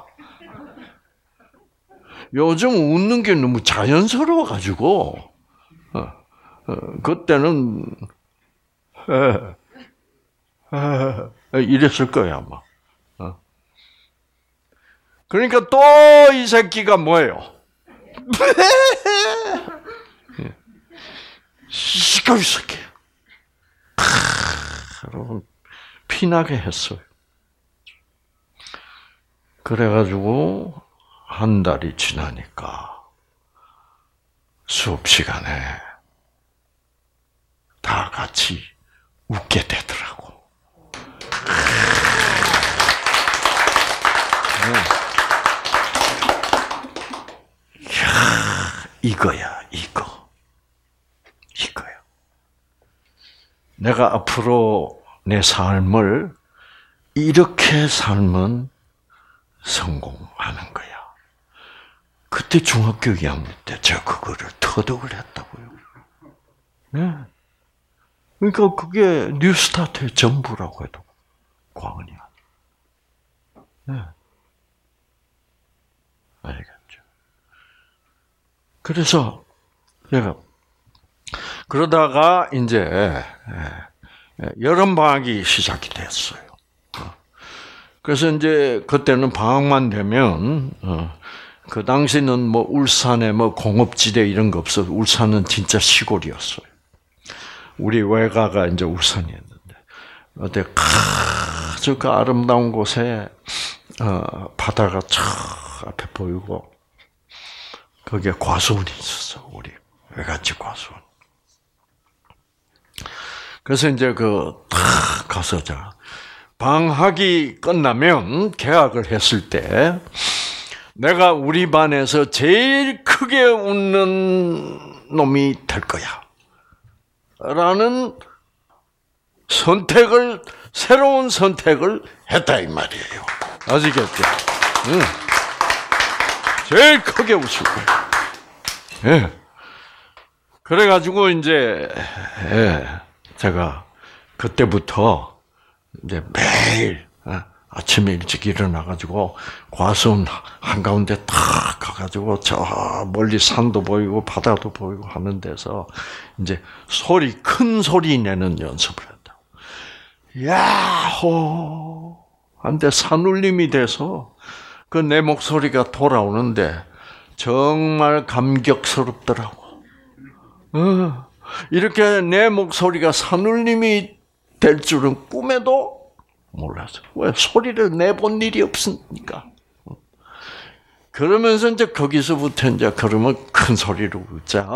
요즘 웃는 게 너무 자연스러워 가지고 어, 어, 그때는 에, 에, 이랬을 거야 아마. 어. 그러니까 또 이 새끼가 뭐예요? 시끄러 이 새끼. 여러분 피나게 했어요. 그래가지고 한 달이 지나니까 수업 시간에 다 같이 웃게 되더라고. 이야, 이거야, 이거. 이거야. 내가 앞으로 내 삶을 이렇게 살면 성공하는 거야. 그때 중학교 이 학년 때 제가 그거를 터득을 했다고요. 네. 그러니까 그게 뉴스타트의 전부라고 해도 과언이 아니에요. 네. 알겠죠? 그래서 제가 그러다가 이제 여름 방학이 시작이 됐어요. 그래서 이제 그때는 방학만 되면 그 당시는 뭐 울산에 뭐 공업지대 이런 거 없어. 울산은 진짜 시골이었어요. 우리 외가가 이제 울산이었는데 어때 아주 그 아름다운 곳에 어, 바다가 쫙 앞에 보이고 거기에 과수원이 있었어. 우리 외갓집 과수원. 그래서 이제 그 탁 가서 자 방학이 끝나면 개학을 했을 때 내가 우리 반에서 제일 크게 웃는 놈이 될 거야. 라는 선택을, 새로운 선택을 했다, 이 말이에요. 아시겠죠? 응. 제일 크게 웃을 거야. 예. 그래가지고, 이제, 예, 제가 그때부터 이제 매일, 아침에 일찍 일어나가지고 과수원 한가운데 탁 가가지고 저 멀리 산도 보이고 바다도 보이고 하는 데서 이제 소리 큰 소리 내는 연습을 했다. 야호! 한데 산울림이 돼서 그 내 목소리가 돌아오는데 정말 감격스럽더라고. 어, 이렇게 내 목소리가 산울림이 될 줄은 꿈에도 몰랐어. 왜? 소리를 내본 일이 없으니까. 그러면서 이제 거기서부터 이제 그러면 큰 소리로 웃자.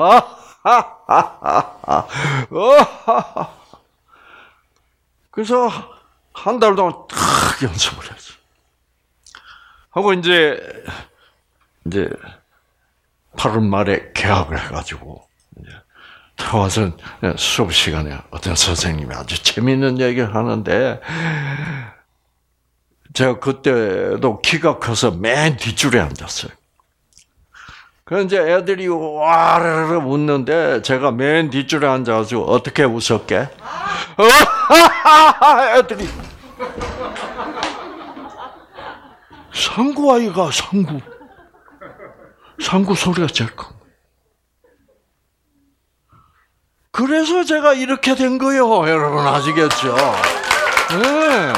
그래서 한 달 동안 탁 연습을 했어. 하고 이제 이제 팔월 말에 개학을 해가지고 이제 와서 수업 시간에 어떤 선생님이 아주 재미있는 얘기를 하는데, 제가 그때도 키가 커서 맨 뒷줄에 앉았어요. 그래서 이제 애들이 와르르 웃는데 제가 맨 뒷줄에 앉아가지고 어떻게 웃었게? 애들이 상구 아이가 상구 상구 소리가 제일 큰. 그래서 제가 이렇게 된 거예요. 여러분 아시겠죠? 네.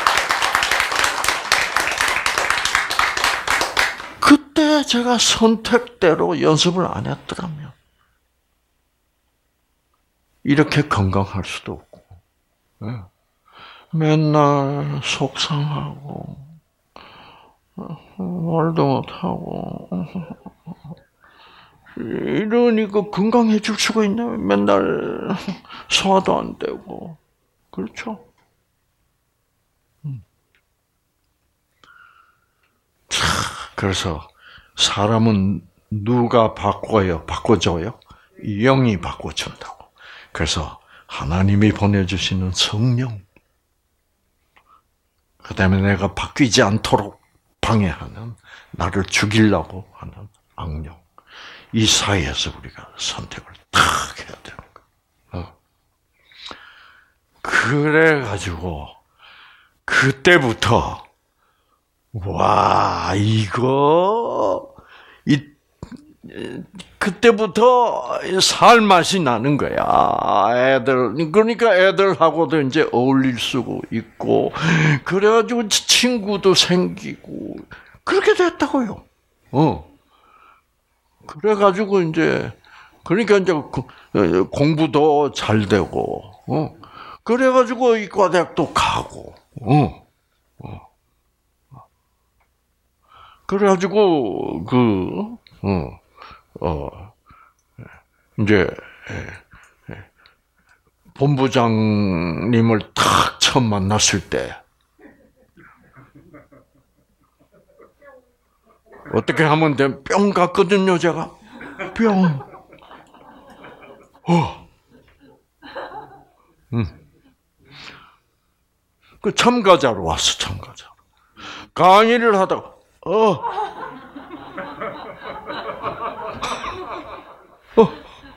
그때 제가 선택대로 연습을 안 했더라면 이렇게 건강할 수도 없고, 네. 맨날 속상하고 말도 못하고 이러니까 건강해질 수가 있나? 맨날 소화도 안 되고, 그렇죠? 음. 참, 그래서 사람은 누가 바꿔요? 바꿔줘요? 영이 바꿔준다고. 그래서 하나님이 보내주시는 성령, 그 다음에 내가 바뀌지 않도록 방해하는, 나를 죽이려고 하는 악령, 이 사이에서 우리가 선택을 딱 해야 되는 거예요. 어. 그래가지고 그때부터 와 이거 이 그때부터 살 맛이 나는 거야. 애들 그러니까 애들하고도 이제 어울릴 수 있고, 그래가지고 친구도 생기고 그렇게 됐다고요. 어. 그래가지고 이제 그러니까 이제 공부도 잘 되고, 어. 그래가지고 이과대학도 가고, 어. 어. 그래가지고 그 어, 어 이제 본부장님을 탁 처음 만났을 때 어떻게 하면 돼? 뿅 갔거든요, 제가. 뿅. 어. 음. 그 참가자로 왔어, 참가자. 강의를 하다가 어. 어.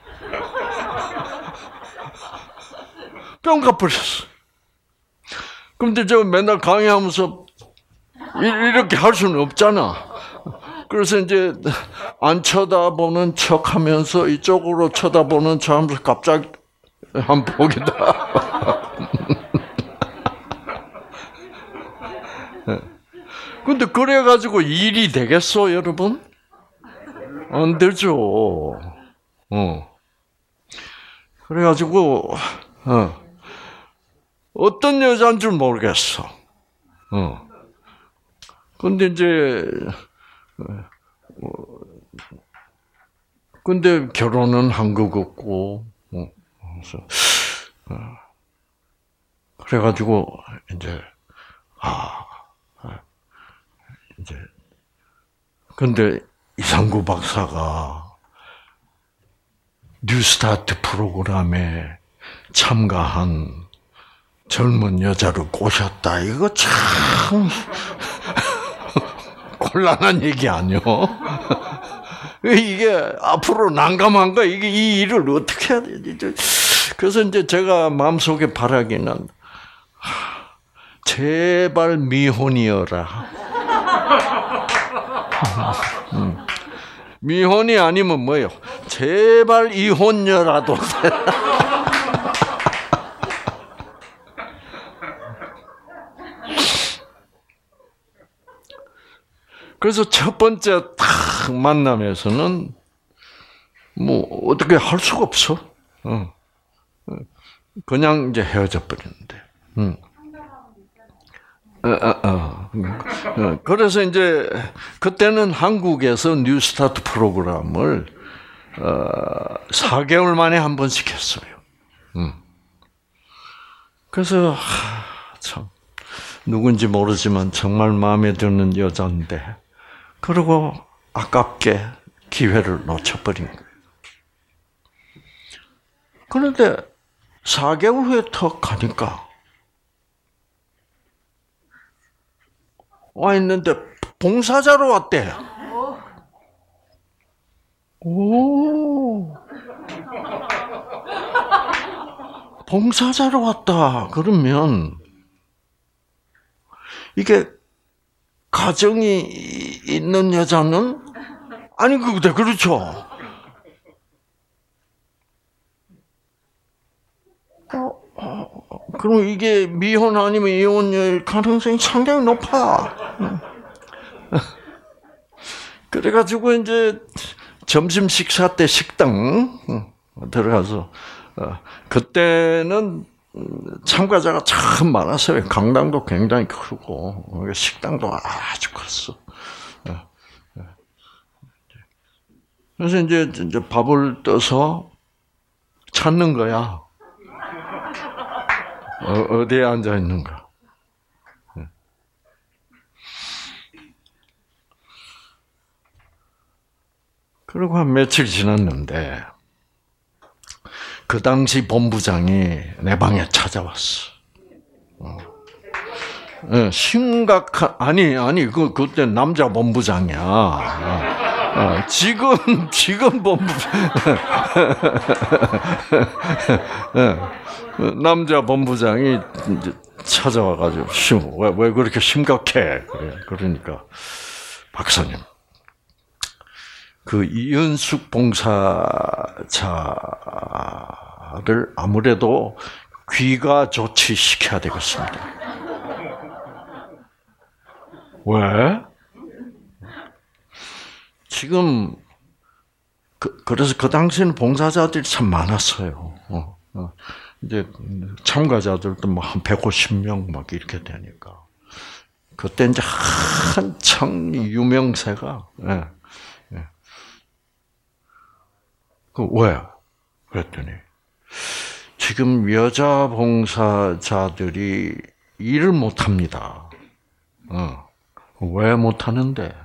뿅 가버렸어. 근데 저 맨날 강의하면서 이렇게 할 수는 없잖아. 그래서 이제 안 쳐다보는 척 하면서 이쪽으로 쳐다보는 척 하면서 갑자기 한 보기다. 근데 그래가지고 일이 되겠어, 여러분? 안 되죠. 어. 그래가지고, 어. 어떤 여자인 줄 모르겠어. 어. 근데 이제, 어, 근데 결혼은 한 것 같고, 어. 그래서, 어. 그래가지고, 이제, 아, 이제, 근데 이상구 박사가 뉴스타트 프로그램에 참가한 젊은 여자를 꼬셨다. 이거 참 곤란한 얘기 아니요? 이게 앞으로 난감한 거, 이게 이 일을 어떻게 해야 되지? 그래서 이제 제가 마음속에 바라기는, 제발 미혼이어라. 음. 미혼이 아니면 뭐예요? 제발 이혼녀라도. 그래서 첫 번째 탁 만남에서는 뭐 어떻게 할 수가 없어. 어. 그냥 이제 헤어져 버리는데. 음. 어, 어, 어. 어. 그래서 이제 그때는 한국에서 뉴스타트 프로그램을 어, 사 개월 만에 한 번씩 했어요. 음. 그래서 하, 참 누군지 모르지만 정말 마음에 드는 여자인데 그리고 아깝게 기회를 놓쳐버린 거예요. 그런데 사 개월 후에 턱 가니까 와 있는데 봉사자로 왔대. 오, 봉사자로 왔다. 그러면 이게 가정이 있는 여자는 아니 그때 그렇죠. 어, 어, 그럼 이게 미혼 아니면 이혼일 가능성이 상당히 높아. 그래가지고 이제 점심 식사 때 식당 들어가서 그때는 참가자가 참 많았어요. 강당도 굉장히 크고 식당도 아주 컸어. 그래서 이제, 이제 밥을 떠서 찾는 거야. 어, 어디에 앉아 있는가. 그리고 한 며칠 지났는데 그 당시 본부장이 내 방에 찾아왔어. 어. 네, 심각한 아니 아니 그 그때 남자 본부장이야. 어. 어, 지금 지금 본부 네, 남자 본부장이 이제 찾아와가지고 왜, 왜 그렇게 심각해? 그래 그러니까 박사님. 그 이은숙 봉사자를 아무래도 귀가 조치시켜야 되겠습니다. 왜? 지금 그, 그래서 그 당시에는 봉사자들이 참 많았어요. 어, 어. 이제 참가자들도 뭐 한 백오십 명 막 이렇게 되니까 그때 이제 한창 유명세가. 예. 그 왜? 그랬더니 지금 여자 봉사자들이 일을 못 합니다. 어. 왜 못 하는데?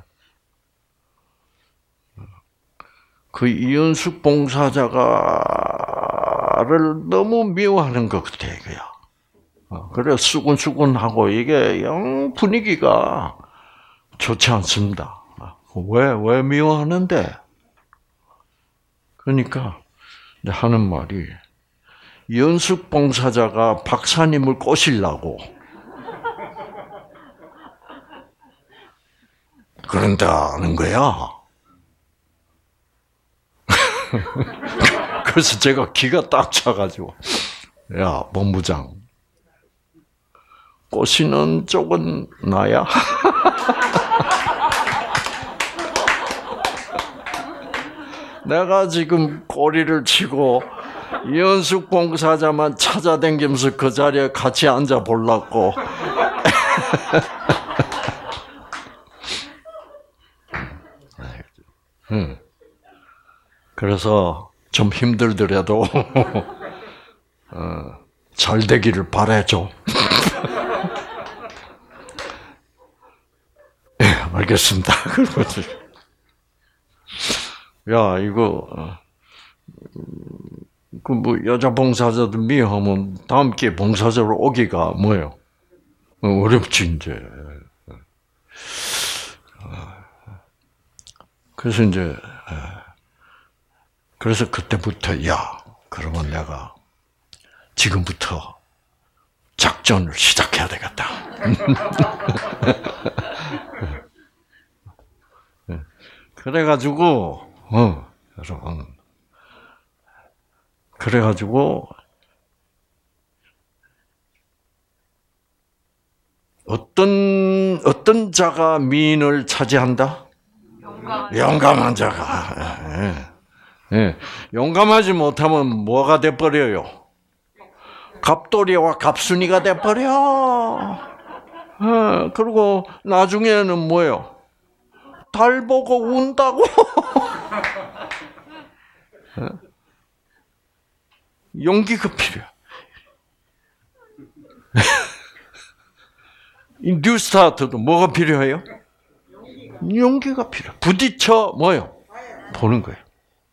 그 이은숙 봉사자가를 너무 미워하는 것 같아, 이거야. 어. 그래 수군수군하고 이게 영 분위기가 좋지 않습니다. 왜, 왜 미워하는데? 그러니까 하는 말이 연숙 봉사자가 박사님을 꼬시려고 그런다는 거야. 그래서 제가 기가 딱 차가지고 야 본부장 꼬시는 쪽은 나야? 내가 지금 꼬리를 치고 이은숙 봉사자만 찾아다니면서 그 자리에 같이 앉아 보려고. 음. 그래서 좀 힘들더라도 어, 잘 되기를 바라죠. 네, 알겠습니다. 야, 이거, 그, 뭐, 여자 봉사자들 미워하면 다음 기회에 봉사자로 오기가 뭐예요? 어렵지, 이제. 그래서 이제, 그래서 그때부터, 야, 그러면 내가 지금부터 작전을 시작해야 되겠다. 그래가지고, 어, 여러분. 그래가지고, 어떤, 어떤 자가 미인을 차지한다? 용감한, 용감한 자가. 예. 예. 용감하지 못하면 뭐가 돼버려요? 갑돌이와 갑순이가 돼버려. 예. 그리고 나중에는 뭐예요? 달 보고 운다고. 예. 용기가 필요해. 이 뉴스타트도 뭐가 필요해요? 용기가 필요해. 부딪혀 뭐요? 보는 거예요.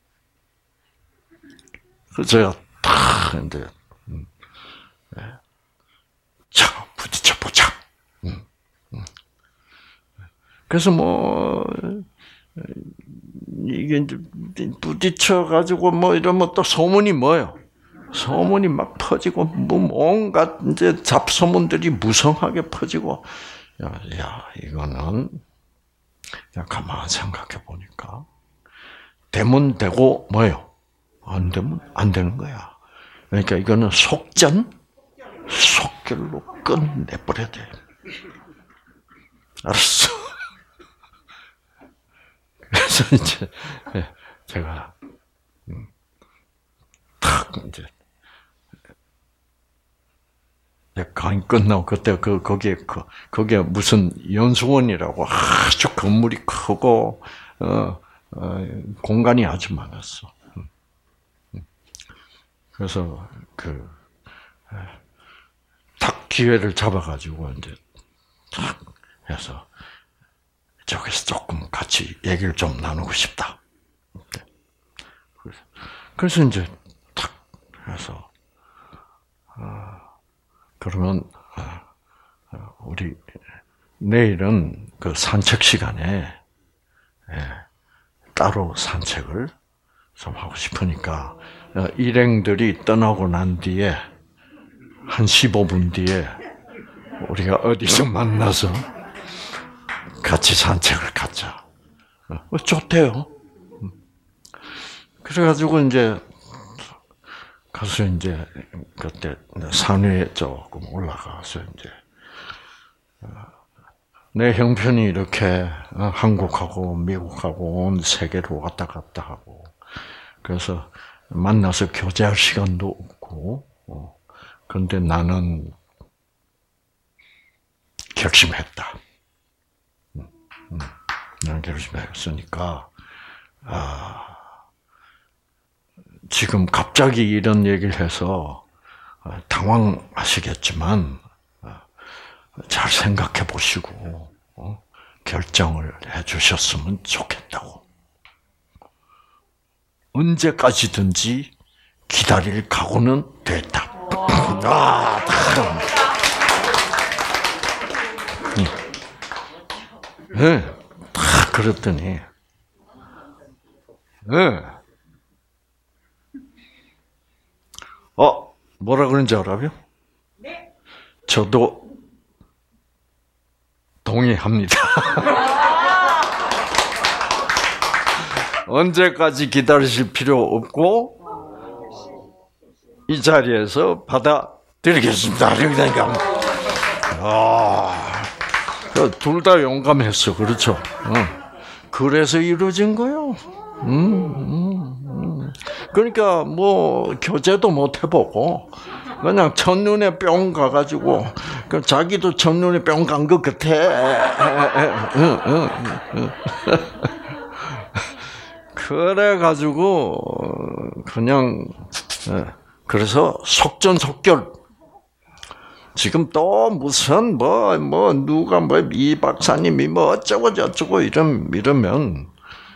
그래서 제가 탁 이제 음, 네. 자 부딪혀 보자. 음, 음. 그래서 뭐 이게 이제 부딪혀 가지고 뭐 이러면 또 소문이 뭐요? 소문이 막 퍼지고 뭐 온갖 이제 잡소문들이 무성하게 퍼지고 야, 야 이거는 그냥 가만히 생각해 보니까 되면 되고 뭐예요? 안 되면 안 되는 거야. 그러니까 이거는 속전 속결로 끝내버려야 돼. 알았어. 그래서 이제 제가 탁 이제 강의 끝나고 그때 그 거기에 그 거기에 무슨 연수원이라고 아주 건물이 크고 어, 어 공간이 아주 많았어. 그래서 그 딱 기회를 잡아가지고 이제 탁 해서 저기서 조금 같이 얘기를 좀 나누고 싶다. 그래서, 그래서 이제 탁 해서 어, 그러면 어, 우리 내일은 그 산책 시간에 예, 따로 산책을 좀 하고 싶으니까 어, 일행들이 떠나고 난 뒤에 한 십오 분 뒤에 우리가 어디서 만나서 같이 산책을 가자. 어, 좋대요. 그래가지고 이제 가서 이제 그때 산 위에 조금 올라가서 이제 내 형편이 이렇게 한국하고 미국하고 온 세계를 왔다 갔다 하고 그래서 만나서 교제할 시간도 없고 그런데 나는 결심했다. 나는 결심했으니까 아, 지금 갑자기 이런 얘기를 해서 당황하시겠지만 잘 생각해 보시고 결정을 해 주셨으면 좋겠다고. 언제까지든지 기다릴 각오는 됐다. 아, 네, 다 그랬더니, 네. 어, 뭐라 그런지 알아요? 네. 저도 동의합니다. 언제까지 기다리실 필요 없고 이 자리에서 받아들이겠습니다. 그러니까 아, 둘 다 용감했어, 그렇죠? 어. 그래서 이루어진 거예요. 음, 음, 음. 그러니까 뭐 교제도 못 해보고 그냥 첫눈에 뿅 가가지고 그 자기도 첫눈에 뿅 간 것 같아. 응, 응, 응. 그래가지고 그냥 그래서 속전속결. 지금 또 무슨 뭐 뭐 누가 뭐 이 박사님이 뭐 어쩌고 저쩌고 이런 이러면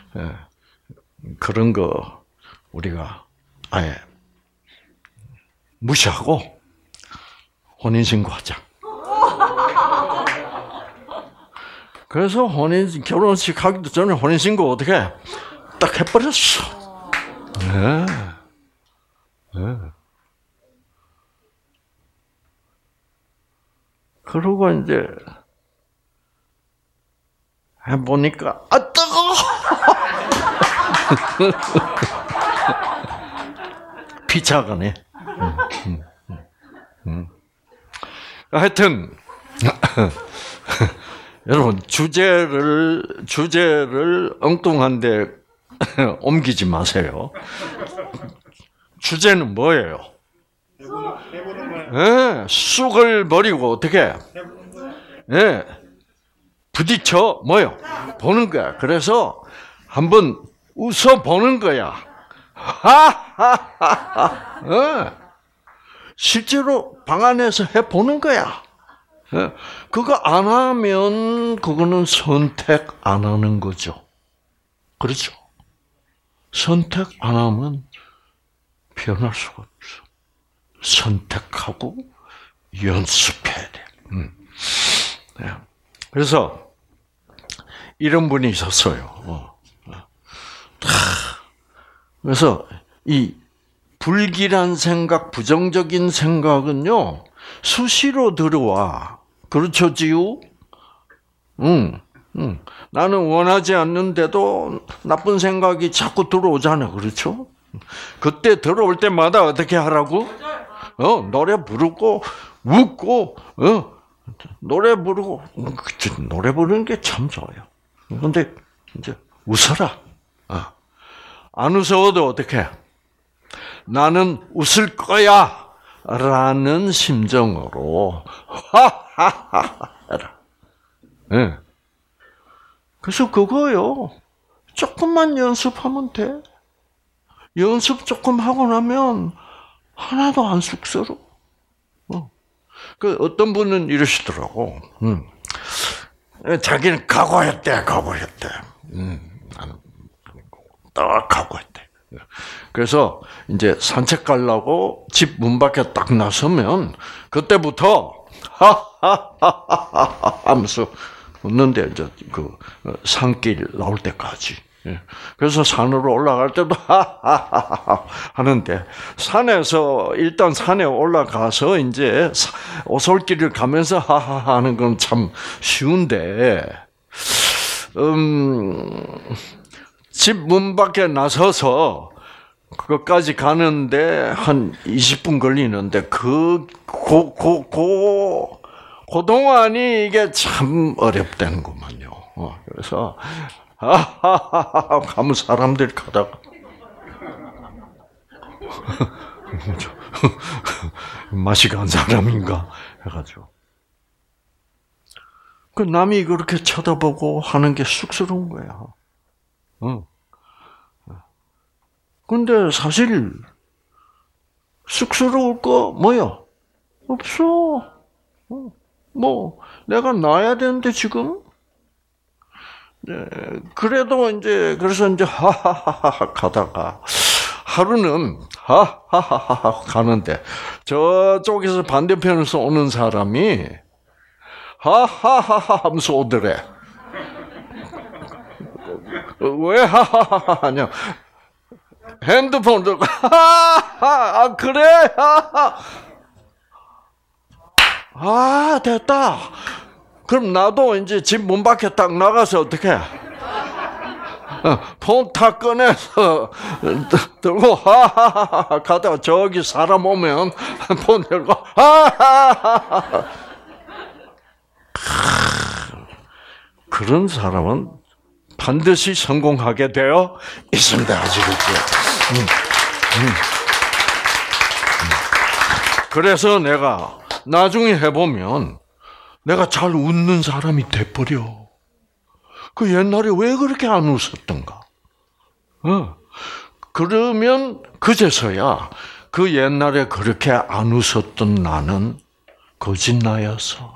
그런 거 우리가 아예 무시하고 혼인신고하자. 그래서 혼인 결혼식 하기도 전에 혼인신고 어떻게 해? 딱 해버렸어. 네. 네. 그러고 이제 해보니까 아 뜨거. 피차가네. 음, 음, 음, 음. 하여튼 여러분 주제를 주제를 엉뚱한데 옮기지 마세요. 주제는 뭐예요? 네, 쑥을 버리고 어떻게? 네, 부딪혀 뭐요? 보는 거야. 그래서 한번 웃어 보는 거야. 하하하하. 네. 실제로 방 안에서 해 보는 거야. 네. 그거 안 하면 그거는 선택 안 하는 거죠. 그렇죠? 선택 안 하면 변할 수가 없어. 선택하고 연습해야 돼. 음. 네. 그래서 이런 분이 있었어요. 어. 그래서 이 불길한 생각, 부정적인 생각은요 수시로 들어와. 그렇죠, 지우? 응, 응. 나는 원하지 않는데도 나쁜 생각이 자꾸 들어오잖아, 그렇죠? 그때 들어올 때마다 어떻게 하라고? 어, 노래 부르고 웃고, 어, 노래 부르고 노래 부르는 게 참 좋아요. 그런데 이제 웃어라. 어. 안 웃어도 어떻게? 나는 웃을 거야 라는 심정으로 하하하하 해라. 네. 그래서 그거요. 조금만 연습하면 돼. 연습 조금 하고 나면 하나도 안 쑥스러워. 어. 그 어떤 분은 이러시더라고. 음. 자기는 각오했대, 각오했대. 음. 나는 딱 각오했대. 그래서 이제 산책 가려고 집 문 밖에 딱 나서면 그때부터 하하하하 하면서 웃는데 이제 그 산길 나올 때까지. 그래서 산으로 올라갈 때도 하하하하 하는데 산에서 일단 산에 올라가서 이제 오솔길을 가면서 하하하 하는 건 참 쉬운데 음. 집 문 밖에 나서서 그것까지 가는데 한 이십 분 걸리는데 그, 고, 고, 고, 그동안이 이게 참 어렵다는구만요. 어, 그래서, 하하하하 가면 사람들이 가다가, 맛이 간 사람인가 해가지고. 그 남이 그렇게 쳐다보고 하는 게 쑥스러운 거야. 어. 근데 사실 쑥스러울 거 뭐야? 없어. 뭐 내가 나야 되는데 지금. 네, 그래도 이제 그래서 이제 하하하하 가다가 하루는 하하하하 가는데 저쪽에서 반대편에서 오는 사람이 하하하하 하면서 오더래. 왜 하하하하 하냐? 핸드폰 들고 하하 아 그래 하하 아 됐다. 그럼 나도 이제 집 문 밖에 딱 나가서 어떻게 폰 탁 꺼내서 들고 하하하 가다가 저기 사람 오면 폰 들고 하하하 그런 사람은 반드시 성공하게 되어 있습니다. 아시겠죠? 음, 음, 음. 그래서 내가 나중에 해보면 내가 잘 웃는 사람이 돼버려. 그 옛날에 왜 그렇게 안 웃었던가? 어. 그러면 그제서야 그 옛날에 그렇게 안 웃었던 나는 거짓 나였어.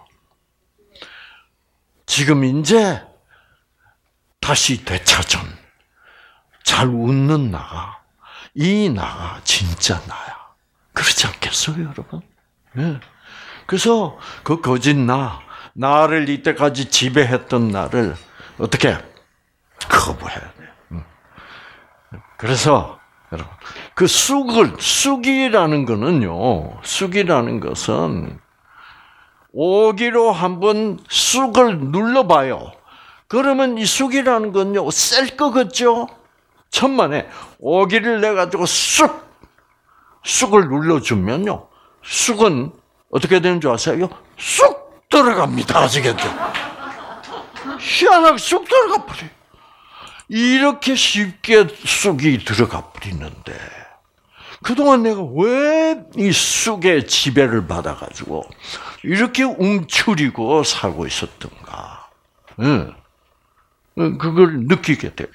지금 이제 다시 되찾은 잘 웃는 나가 이 나가 진짜 나야. 그렇지 않겠어요, 여러분? 네. 그래서 그 거짓 나, 나를 이때까지 지배했던 나를 어떻게 거부해야 돼. 그래서 여러분 그 쑥을 쑥이라는 거는요, 쑥이라는 것은 오기로 한번 쑥을 눌러봐요. 그러면 이 쑥이라는 건요, 셀 것 같죠? 천만에 오기를 내가지고 쑥, 쑥을 눌러주면요, 쑥은 어떻게 되는 줄 아세요? 쑥 들어갑니다. 아시겠죠? 희한하게 쑥 들어가 버려요. 이렇게 쉽게 쑥이 들어가 버리는데 그동안 내가 왜 이 쑥의 지배를 받아가지고 이렇게 움츠리고 살고 있었던가? 응. 그걸 느끼게 돼요.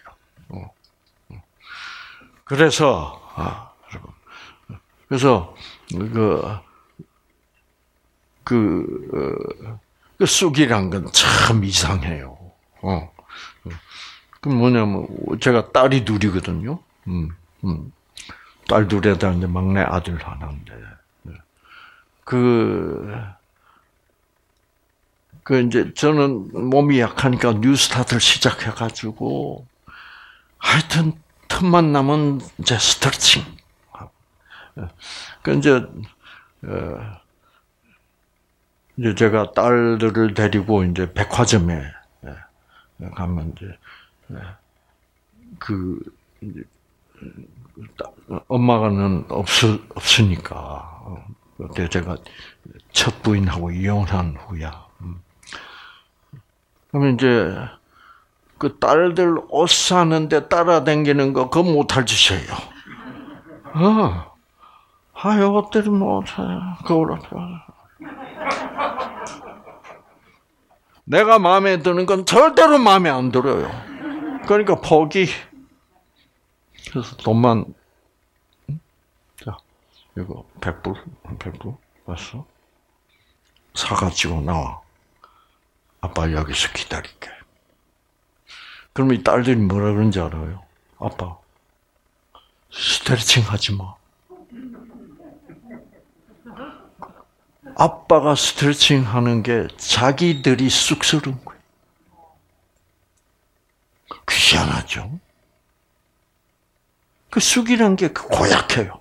그래서 아, 그래서 그, 그, 그 쑥이란 건 참 이상해요. 어. 그 뭐냐면 제가 딸이 둘이거든요. 음, 음. 딸 둘에다 이제 막내 아들 하나인데 그, 그 이제 저는 몸이 약하니까 뉴스타트를 시작해가지고 하여튼 틈만 나면 이제 스트레칭. 그 이제 어, 이제 제가 딸들을 데리고 이제 백화점에 가면 이제 그 이제 엄마가는 없 없으니까 그때 제가 첫 부인하고 이혼한 후야. 그러면 이제 그 딸들 옷 사는데 따라다니는 거 그거 못할 짓이에요. 어, 아, 이것들이 못해. 그걸 어떻게 내가 마음에 드는 건 절대로 마음에 안 들어요. 그러니까 포기. 그래서 돈만, 자, 이거 백 불, 백 불 왔어? 사가지고 나와. 아빠 여기서 기다릴게. 그럼 이 딸들이 뭐라 그런지 알아요? 아빠, 스트레칭 하지 마. 아빠가 스트레칭 하는 게 자기들이 쑥스러운 거예요. 희한하죠? 그 쑥이란 게 고약해요.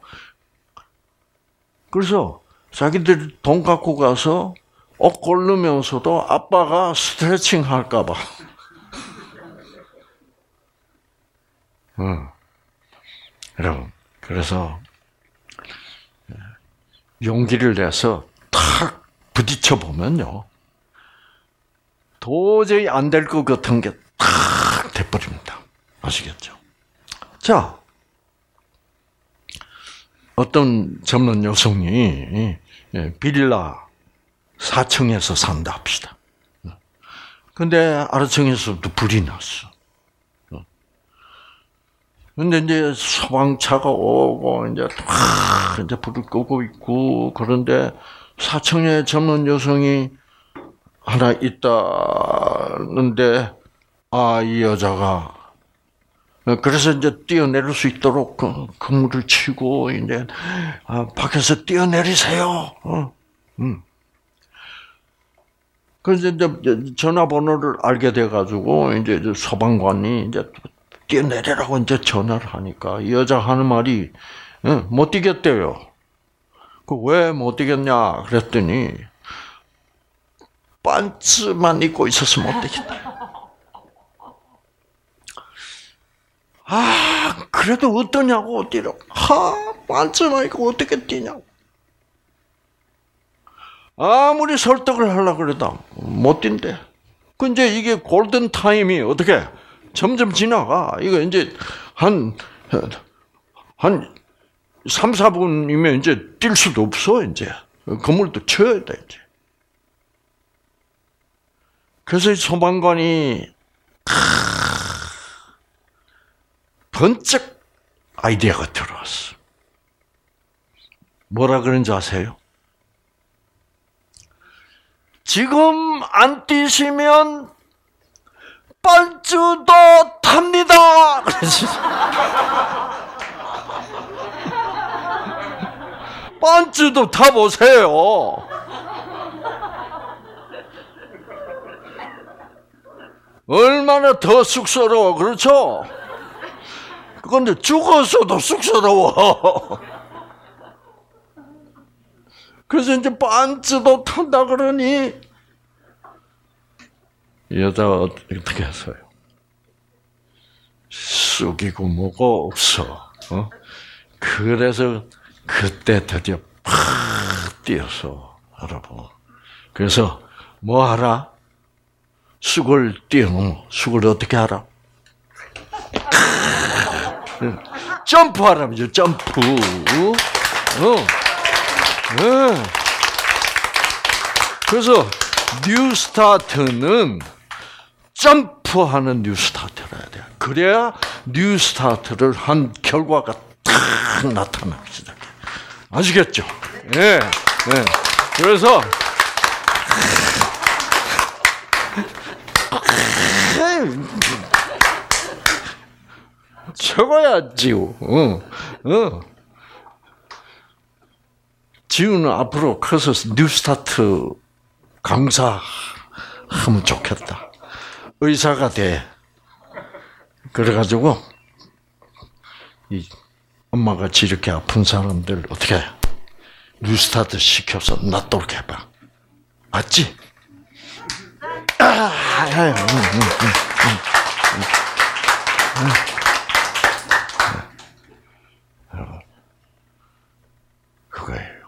그래서 자기들 돈 갖고 가서 옷 고르면서도 아빠가 스트레칭 할까봐. 응. 여러분, 그래서 용기를 내서 탁 부딪혀 보면요, 도저히 안 될 것 같은 게 탁 돼버립니다. 아시겠죠? 자, 어떤 젊은 여성이 빌라 사 층에서 산다 합시다. 근데 아래층에서도 불이 났어. 근데 이제 소방차가 오고 이제 막 이제 불을 끄고 있고, 그런데 사 층에 젊은 여성이 하나 있다는데, 아, 이 여자가 그래서 이제 뛰어내릴 수 있도록 그 그물을 치고 이제 아, 밖에서 뛰어내리세요. 어, 음. 그래서 이제 전화번호를 알게 돼 가지고 이제 소방관이 이제 뛰어내리라고 이제 전화를 하니까 이 여자 하는 말이 응, 못 뛰겠대요. 그 왜 못 뛰겠냐 그랬더니 반츠만 입고 있어서 못 뛰겠다. 아, 그래도 어떠냐고 뛰라고. 하, 반츠만 입고 어떻게 뛰냐고. 아무리 설득을 하려고 그래도 못 뛴대. 그 이제 이게 골든 타임이 어떻게 점점 지나가. 이거 이제 한, 한 삼, 사 분이면 이제 뛸 수도 없어, 이제. 그물도 쳐야 돼, 이제. 그래서 이 소방관이, 번쩍 아이디어가 들어왔어. 뭐라 그런지 아세요? 지금 안 뛰시면 반주도 탑니다. 반주도 타보세요. 얼마나 더 쑥스러워, 그렇죠? 그런데 죽어서도 쑥스러워. 그래서 이제 반주도 탄다 그러니 여자가 어떻게 했어요? 쑥이고 뭐고 없어. 어? 그래서 그때 드디어 팍 뛰어서, 여러분. 그래서 뭐 하라? 쑥을 뛰어넘어. 쑥을 어떻게 하라? 점프하라면요, 점프. 어. 네. 그래서 뉴 스타트는 점프하는 뉴 스타트를 해야 돼요. 그래야 뉴 스타트를 한 결과가 딱 나타납니다. 아시겠죠? 예. 네. 네. 그래서 최고야, 지우. 어, 어. 지우는 앞으로 커서 뉴스타트 강사 하면 좋겠다. 의사가 돼. 그래가지고 이 엄마같이 이렇게 아픈 사람들 어떻게 해? 뉴스타트 시켜서 낫도록 해봐. 맞지? 아, 아유, 응, 응, 응, 응, 응. 그거예요.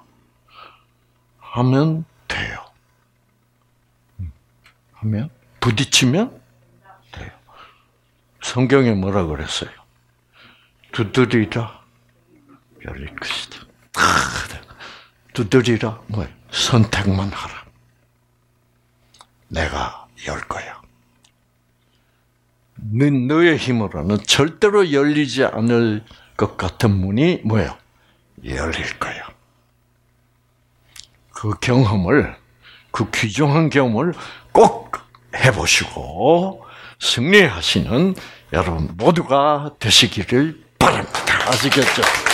하면 돼요. 하면 부딪히면 돼요. 성경에 뭐라 그랬어요? 두드리라 열릴 것이다. 두드리라 뭐예요? 선택만 하라. 내가 열 거야. 너, 너의 힘으로는 절대로 열리지 않을 것 같은 문이 뭐예요? 열릴 거야. 그 경험을, 그 귀중한 경험을 꼭 해보시고 승리하시는 여러분 모두가 되시기를 바랍니다. 아시겠죠?